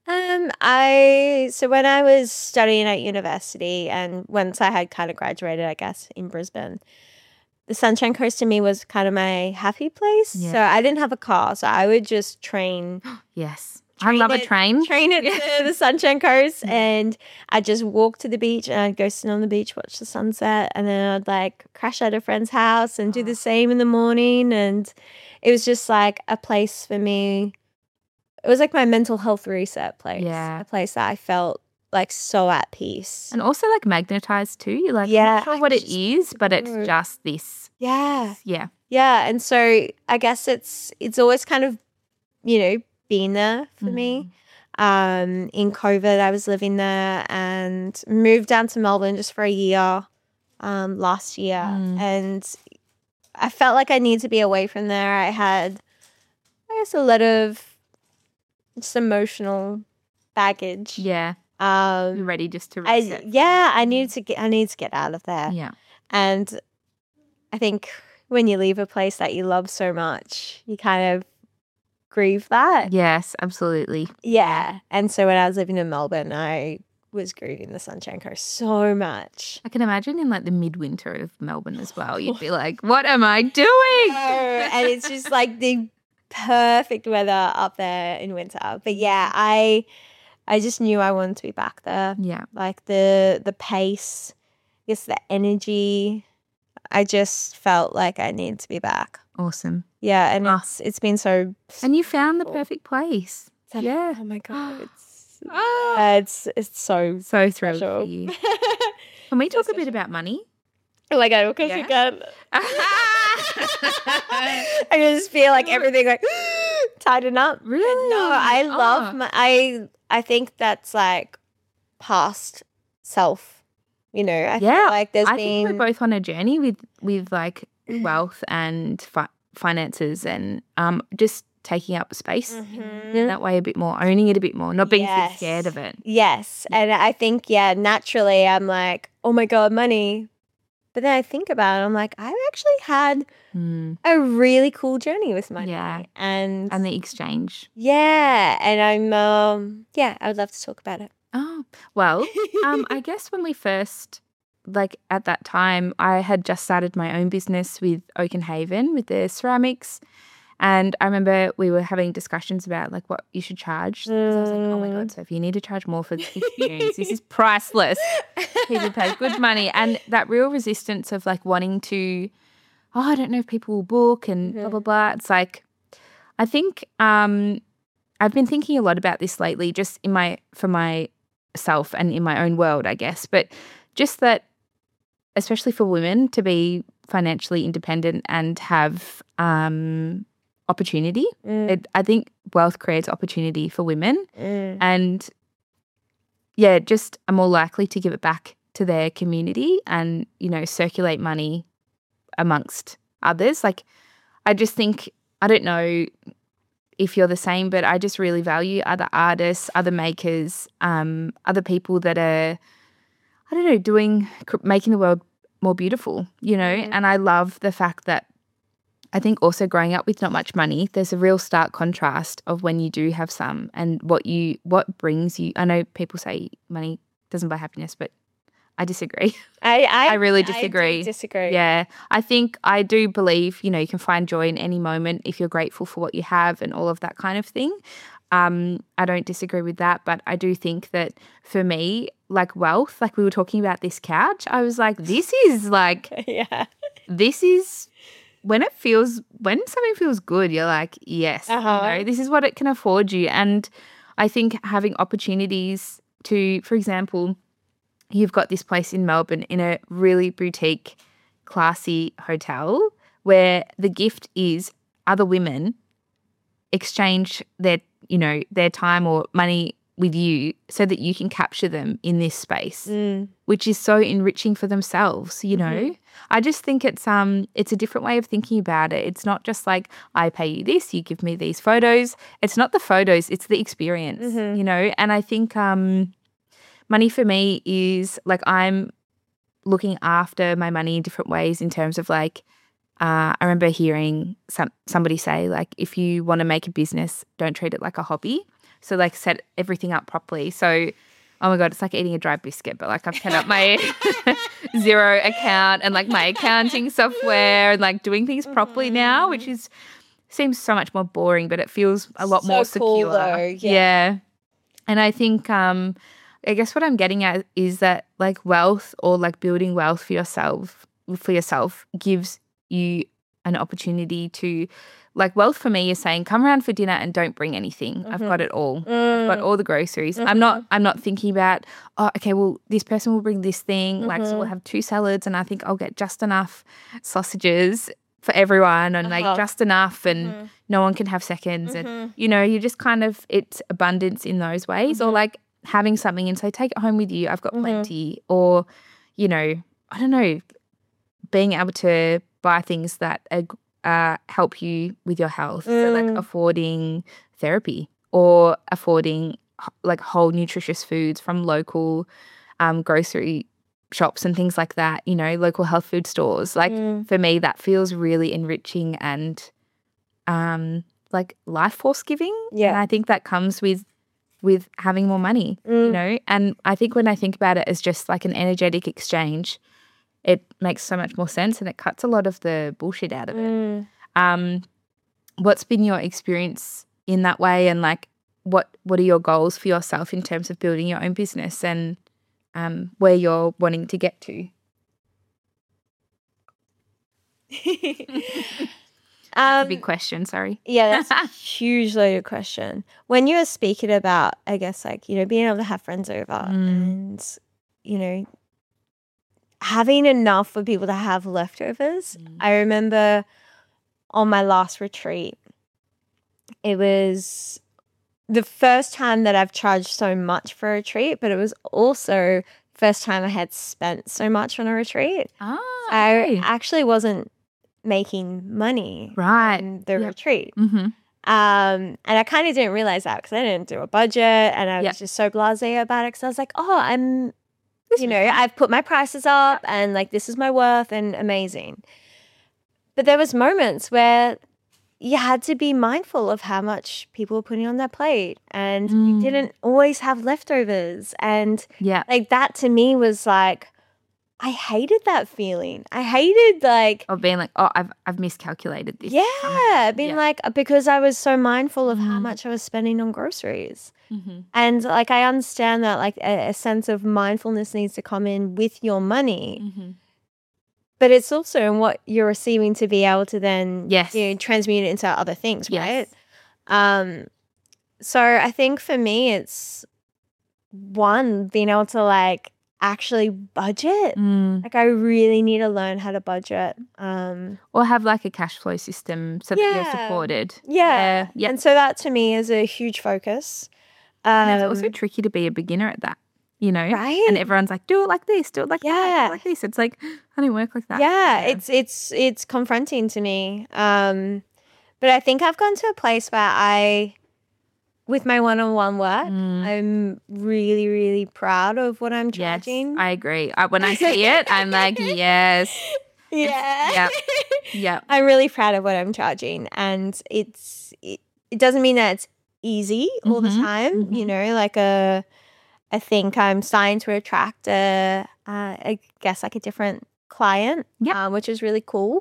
So when I was studying at university, and once I had kind of graduated, I guess, in Brisbane, the Sunshine Coast to me was kind of my happy place. Yeah. So I didn't have a car, so I would just train Yes. I love a train. it to the Sunshine Coast, and I'd just walk to the beach and I'd go sit on the beach, watch the sunset, and then I'd like crash at a friend's house and do the same in the morning. And it was just like a place for me. It was like my mental health reset place. Yeah. A place that I felt like so at peace. And also like magnetized too. You're like, I'm Yeah, not sure I what it just is, but it's know. just this. Yeah. Yeah. Yeah. And so I guess it's always kind of, you know, been there for me. In COVID, I was living there and moved down to Melbourne just for a year last year. And I felt like I needed to be away from there. I had, I guess, a lot of just emotional baggage. Yeah. You're ready just to reset. I needed to get out of there. Yeah. And I think when you leave a place that you love so much, you kind of grieve that. Yes, absolutely. Yeah. And so when I was living in Melbourne, I was grieving the Sunshine Coast so much. I can imagine in like the midwinter of Melbourne as well. You'd be like, what am I doing? And it's just like the perfect weather up there in winter. But yeah, I just knew I wanted to be back there. Yeah. Like the pace, I guess the energy. I just felt like I needed to be back. Awesome. Yeah, and Ah. it's been so. And you found the perfect place. Yeah. Oh my god, Ah. it's so So thrilled special. for you. Can we talk a bit about money? Oh my god, because you can. I just feel like everything like tighten up. Really? No, I love Oh. I think that's like past self. You know, I feel Yeah. like there's I think been we're both on a journey with like wealth and finances and just taking up space in that way a bit more, owning it a bit more, not being so scared of it. Yes. And I think, naturally I'm like, oh my God, money. But then I think about it, I'm like, I've actually had a really cool journey with money. Yeah. And the exchange. yeah. And I'm, I would love to talk about it. Oh, well, I guess when we first, like at that time, I had just started my own business with Oakenhaven with their ceramics. And I remember we were having discussions about like what you should charge. 'Cause I was like, oh my God, Sophie, you need to charge more for this experience. This is priceless. People pay good money. And that real resistance of like wanting to, I don't know if people will book and blah, blah, blah. It's like, I think I've been thinking a lot about this lately just for myself and in my own world, I guess. But just that, especially for women, to be financially independent and have opportunity. I think wealth creates opportunity for women and just are more likely to give it back to their community and, circulate money amongst others. Like, I just think, I don't know if you're the same, but I just really value other artists, other makers, other people that are, I don't know, making the world more beautiful, and I love the fact that I think also growing up with not much money, there's a real stark contrast of when you do have some and what brings you. I know people say money doesn't buy happiness, but I disagree. I really disagree. I do disagree. Yeah. I think I do believe, you can find joy in any moment if you're grateful for what you have and all of that kind of thing. I don't disagree with that, but I do think that for me, like wealth, like we were talking about this couch, I was like, this is like, this is when something feels good, you're like, yes, this is what it can afford you. And I think having opportunities to, for example, you've got this place in Melbourne in a really boutique, classy hotel where the gift is other women exchange their time or money with you so that you can capture them in this space, which is so enriching for themselves, I just think it's a different way of thinking about it. It's not just like, I pay you this, you give me these photos. It's not the photos, it's the experience, and I think money for me is like I'm looking after my money in different ways in terms of like, I remember hearing somebody say like, if you want to make a business, don't treat it like a hobby. So like set everything up properly. So, oh my God, it's like eating a dry biscuit, but like I've set up my Xero account and like my accounting software and like doing things properly now, which seems so much more boring, but it feels a lot more secure. Cool though, yeah. And I think I guess what I'm getting at is that like wealth or like building wealth for yourself gives you an opportunity to, like, wealth for me is saying come around for dinner and don't bring anything. I've got it all. I've got all the groceries. I'm not thinking about, oh, okay, well, this person will bring this thing, like, so we'll have 2 salads and I think I'll get just enough sausages for everyone and like just enough and no one can have seconds and you just kind of, it's abundance in those ways or like having something and say take it home with you, I've got plenty, or I don't know, being able to buy things that help you with your health, so like affording therapy or affording like whole nutritious foods from local grocery shops and things like that, local health food stores. Like for me that feels really enriching and like life force giving. And I think that comes with having more money, and I think when I think about it as just like an energetic exchange, it makes so much more sense and it cuts a lot of the bullshit out of it. What's been your experience in that way, and like what are your goals for yourself in terms of building your own business and where you're wanting to get to? Big question, sorry. Yeah, that's a huge loaded question. When you were speaking about, I guess, like, being able to have friends over and, having enough for people to have leftovers. I remember on my last retreat, it was the first time that I've charged so much for a retreat, but it was also first time I had spent so much on a retreat. I actually wasn't making money in the retreat. And I kind of didn't realize that because I didn't do a budget and I was just so blasé about it because I was like, oh, I've put my prices up and like this is my worth and amazing. But there was moments where you had to be mindful of how much people were putting on their plate and you didn't always have leftovers. And like that to me was like, I hated that feeling. I hated like of being like, oh, I've miscalculated this. Like because I was so mindful of how much I was spending on groceries. And like I understand that like a sense of mindfulness needs to come in with your money. But it's also in what you're receiving to be able to then transmute it into other things, right? So I think for me it's one, being able to like actually budget. Like I really need to learn how to budget. Or have like a cash flow system so that you're supported. And so that to me is a huge focus. And it's also tricky to be a beginner at that, right? And everyone's like, do it like this, do it like that, do it like this. It's like, I don't work like that. It's confronting to me. But I think I've gone to a place where with my one-on-one work, I'm really, really proud of what I'm charging. Yes, I agree. When I see it, I'm like, yes. Yeah. Yeah. I'm really proud of what I'm charging. And it doesn't mean that it's easy all the time. Like I think I'm starting to attract I guess like a different client, which is really cool.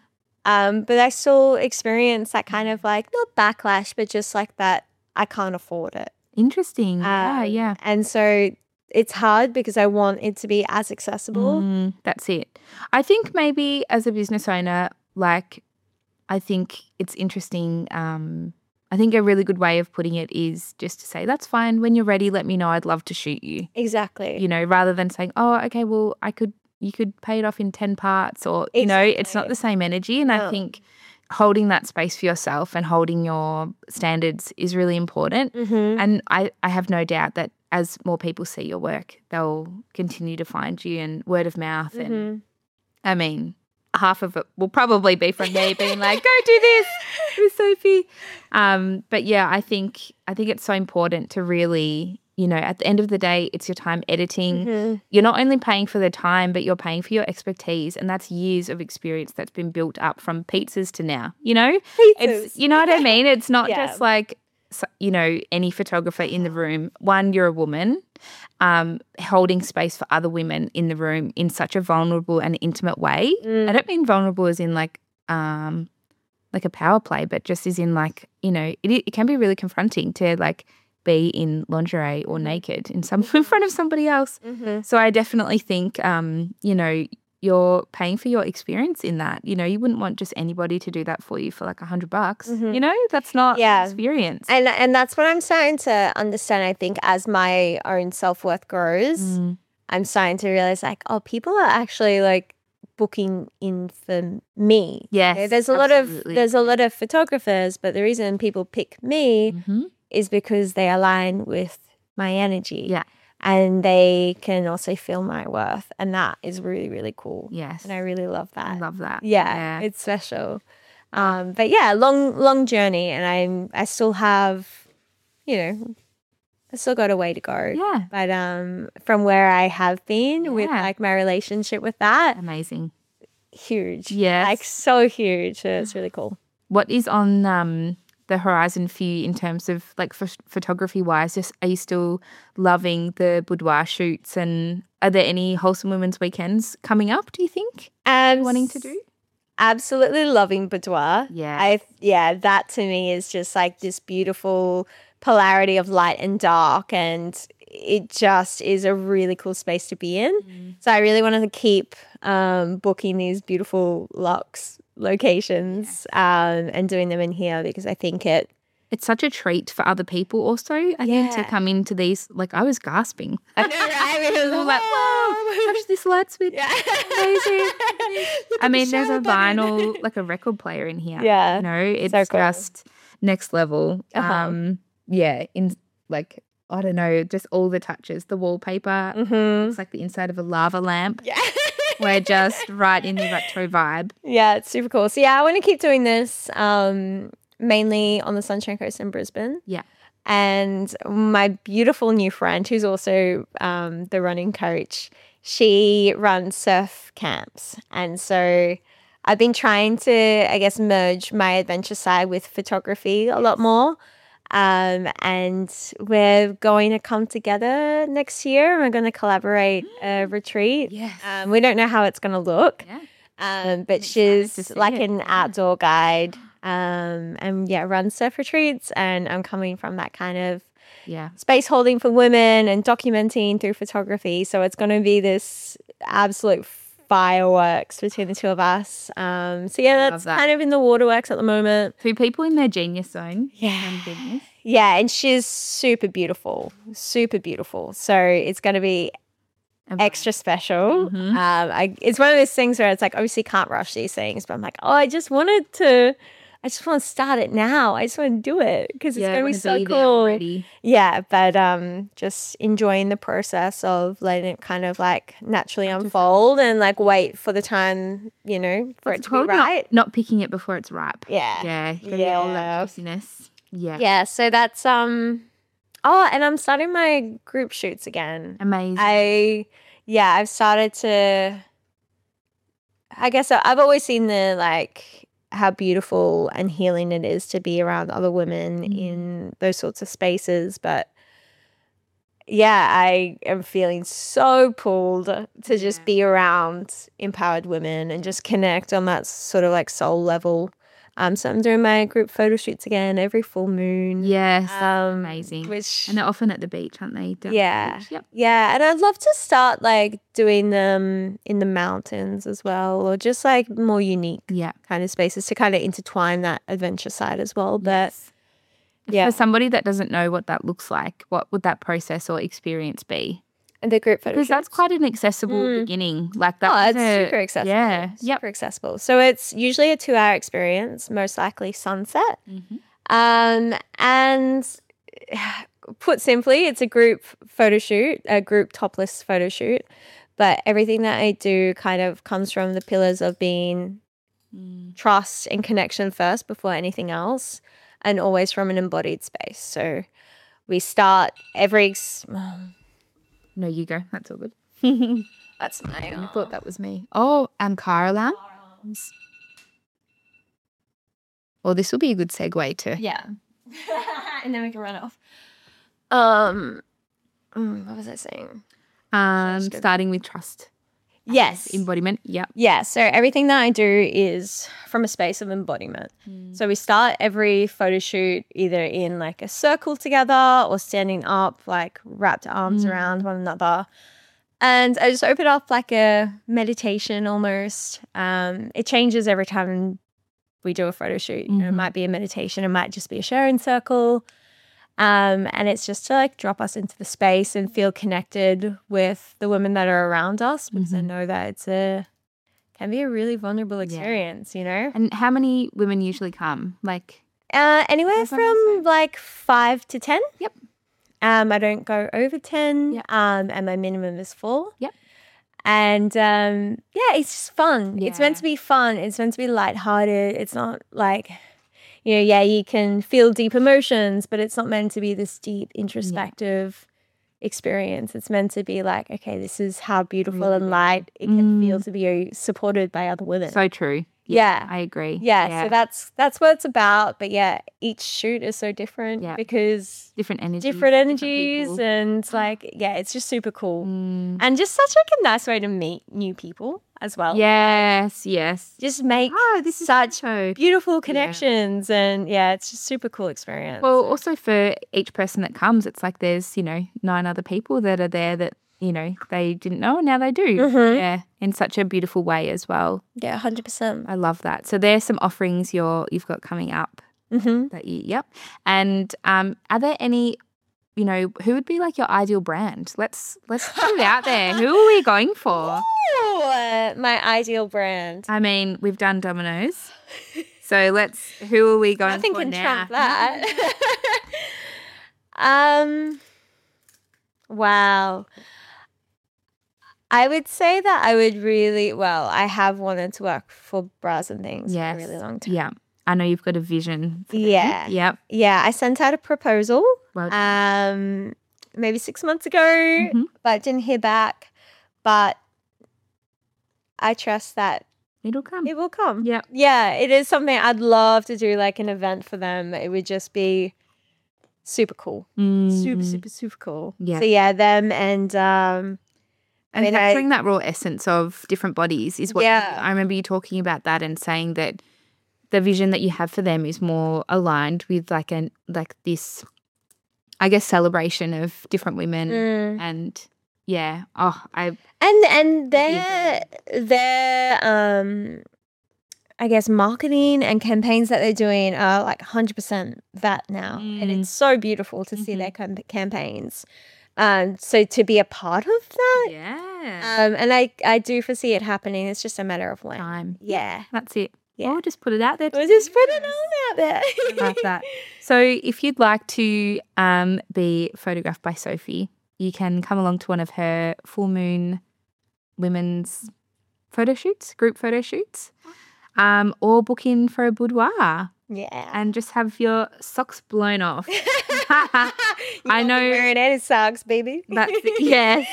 But I still experience that kind of like, not backlash, but just like that I can't afford it. Interesting. Yeah. And so it's hard because I want it to be as accessible. That's it. I think maybe as a business owner, like I think it's interesting. I think a really good way of putting it is just to say, that's fine. When you're ready, let me know. I'd love to shoot you. Exactly. Rather than saying, oh, okay, well, you could pay it off in 10 parts or, it's not the same energy. And I think holding that space for yourself and holding your standards is really important. And I have no doubt that as more people see your work, they'll continue to find you and word of mouth. And I mean, half of it will probably be from me being like, go do this with Sophie. But yeah, I think it's so important to really, at the end of the day, it's your time editing. You're not only paying for the time, but you're paying for your expertise. And that's years of experience that's been built up from pizzas to now, Pizzas. It's, what I mean? It's not just like, any photographer in the room. One, you're a woman, holding space for other women in the room in such a vulnerable and intimate way. I don't mean vulnerable as in like a power play, but just as in like, it can be really confronting to like be in lingerie or naked in front of somebody else. So I definitely think, you're paying for your experience in that. You wouldn't want just anybody to do that for you for like $100. That's not experience. And that's what I'm starting to understand. I think as my own self-worth grows, I'm starting to realize like, oh, people are actually like booking in for me. Yes, there's a lot of photographers, but the reason people pick me is because they align with my energy. Yeah. And they can also feel my worth. And that is really, really cool. Yes. And I really love that. I love that. Yeah. It's special. But yeah, long journey. And I still have, I still got a way to go. Yeah. But from where I have been with like my relationship with that. Amazing. Huge. Yes. Like so huge. It's really cool. What is on the horizon for you in terms of like photography wise? Are you still loving the boudoir shoots, and are there any Wholesome Women's Weekends coming up, do you think? Wanting to do? Absolutely loving boudoir. Yeah. That to me is just like this beautiful polarity of light and dark, and it just is a really cool space to be in. So I really wanted to keep booking these beautiful looks locations and doing them in here because I think it's such a treat for other people also, I think, to come into these. Like, I was gasping. I know, right? It was like, whoa, watch this light switch. Yeah. Amazing. I mean, there's a vinyl, like a record player in here. Yeah. You know, it's So cool. just next level. Yeah, in like, I don't know, just all the touches. The wallpaper looks like the inside of a lava lamp. Yeah. We're just right in the retro vibe. Yeah, it's super cool. So yeah, I want to keep doing this mainly on the Sunshine Coast in Brisbane. Yeah. And my beautiful new friend, who's also the running coach, she runs surf camps. And so I've been trying to, I guess, merge my adventure side with photography a lot more. And we're going to come together next year and we're going to collaborate a retreat. Yes. We don't know how it's going to look. Yeah. But she's to see like it. an outdoor guide and runs surf retreats. And I'm coming from that kind of Yeah. space holding for women and documenting through photography. So it's going to be this absolute fireworks between the two of us. So yeah, that's that. kind of in the waterworks at the moment. For people in their genius zone. Yeah. and business. Yeah, and she's super beautiful, super beautiful. So it's going to be extra special. It's one of those things where it's like, obviously can't rush these things, but I'm like, oh, I just want to start it now. I just want to do it because it's going to be so cool. Yeah, but just enjoying the process of letting it kind of like naturally unfold and like wait for the time, you know, for it to be right. Not picking it before it's ripe. Yeah. Yeah. You gotta get all that juiciness. Yeah. Yeah, so that's and I'm starting my group shoots again. Amazing. I've started to, I guess I've always seen the like how beautiful and healing it is to be around other women in those sorts of spaces. But yeah, I am feeling so pulled to just be around empowered women and just connect on that sort of like soul level. So I'm doing my group photo shoots again every full moon. Yes, amazing. Which, and they're often at the beach, aren't they? Yeah. Yep. Yeah, and I'd love to start like doing them in the mountains as well, or just like more unique kind of spaces to kind of intertwine that adventure side as well. But for somebody that doesn't know what that looks like, what would that process or experience be? The group photo Because that's quite an accessible beginning. Like that. It's super accessible. Yeah. Super accessible. So it's usually a 2-hour experience, most likely sunset. And put simply, it's a group photo shoot, a group topless photo shoot. But everything that I do kind of comes from the pillars of being trust and connection first before anything else, and always from an embodied space. So we start every... No, you go. That's all good. That's my... I thought that was me. Oh, and car alarms. Well, this will be a good segue to... Yeah. And then we can run off. What was I saying? Starting with trust. Yes. Embodiment. Yep. Yeah. So everything that I do is from a space of embodiment. So we start every photo shoot either in like a circle together or standing up, like wrapped arms around one another. And I just open up like a meditation almost. It changes every time we do a photo shoot. You know, it might be a meditation. It might just be a sharing circle. And it's just to like drop us into the space and feel connected with the women that are around us, because I know that can be a really vulnerable experience, you know? And how many women usually come? Like anywhere from like 5 to 10. Yep. I don't go over 10. Yep. And my minimum is 4. Yep. And it's just fun. It's meant to be fun. It's meant to be lighthearted. It's not like, you know, you can feel deep emotions, but it's not meant to be this deep introspective experience. It's meant to be like, okay, this is how beautiful and light it can feel to be supported by other women. So true. Yeah. I agree. Yeah, so that's what it's about. But yeah, each shoot is so different because different energies. Different and like, it's just super cool. And just such like a nice way to meet new people as well. Yes. Just make this is such beautiful connections and it's just super cool experience. Well, also for each person that comes, it's like there's, 9 other people that are there that they didn't know and now they do. Mhm. Yeah, in such a beautiful way as well. Yeah, 100%. I love that. So there's some offerings you've got coming up Mm-hmm. yep. And are there any, who would be like your ideal brand? Let's put it out there. Who are we going for? Ooh, my ideal brand. I mean, we've done Domino's. So who are we going Nothing for can now? trump that. Wow. I would say that I have wanted to work for Bras and Things for a really long time. Yeah. I know you've got a vision. Yeah. Yep. Yeah, I sent out a proposal Well, maybe 6 months ago, but didn't hear back. But I trust that it'll come. it will come. Yep. Yeah, it is something I'd love to do, like an event for them. It would just be super cool. Super, super, super cool. Yeah. So yeah, them and capturing that raw essence of different bodies is what Yeah. I remember you talking about that and saying that the vision that you have for them is more aligned with like this, I guess, celebration of different women and yeah. and their I guess marketing and campaigns that they're doing are like 100% that now, and it's so beautiful to see their campaigns. So to be a part of that, yeah. and I do foresee it happening. It's just a matter of when. Time. Yeah, That's it. Yeah. Or just put it out there. we'll just put it all out there. I love that. So if you'd like to be photographed by Sophie, you can come along to one of her full moon women's group photo shoots, or book in for a boudoir Yeah, and just have your socks blown off. I know wearing any socks, baby. That's it. Yes.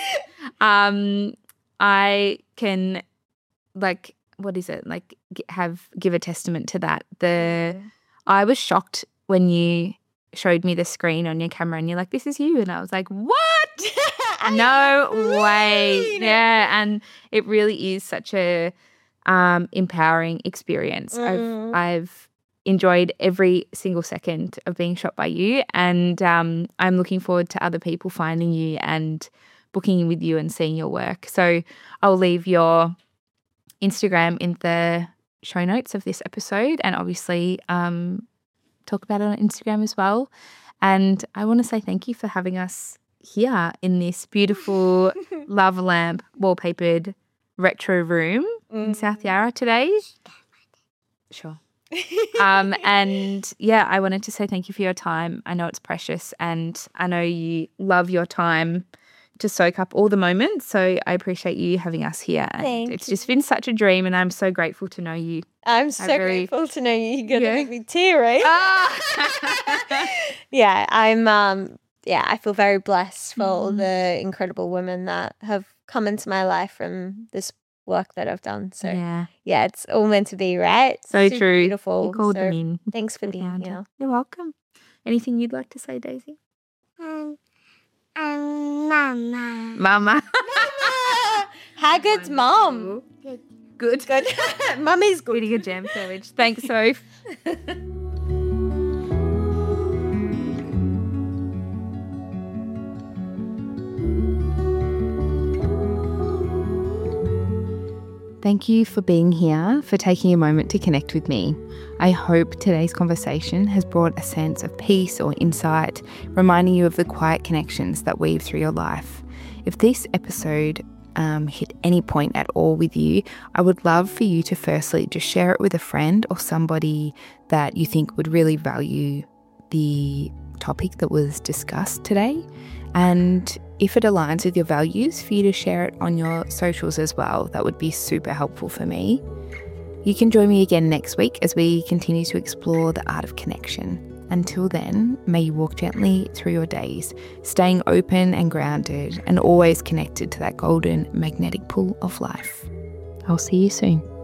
I can what is it? Give a testament to that. I was shocked when you showed me the screen on your camera and you're like, this is you. And I was like, what? No way. Yeah. And it really is such a empowering experience. I've enjoyed every single second of being shot by you, and I'm looking forward to other people finding you and booking in with you and seeing your work. So I'll leave your Instagram in the show notes of this episode, and obviously talk about it on Instagram as well. And I want to say thank you for having us here in this beautiful lava lamp wallpapered retro room in South Yarra today. Sure. And yeah, I wanted to say thank you for your time. I know it's precious and I know you love your time to soak up all the moments. So I appreciate you having us here. And it's just been such a dream, and I'm so grateful to know you. I'm so grateful to know you. You're gonna make me tear, right? Yeah, I feel very blessed for all the incredible women that have come into my life from this work that I've done. So yeah, it's all meant to be, right? So super true. Beautiful. You called them in. Thanks for being here. You're welcome. Anything you'd like to say, Daisy? Mama. Mama. Haggard's mom. Good. Mummy's good. Eating a jam sandwich. Thanks, Soph. Thank you for being here, for taking a moment to connect with me. I hope today's conversation has brought a sense of peace or insight, reminding you of the quiet connections that weave through your life. If this episode hit any point at all with you, I would love for you to firstly just share it with a friend or somebody that you think would really value the topic that was discussed today. And if it aligns with your values, for you to share it on your socials as well. That would be super helpful for me. You can join me again next week as we continue to explore the art of connection. Until then, may you walk gently through your days, staying open and grounded and always connected to that golden magnetic pull of life. I'll see you soon.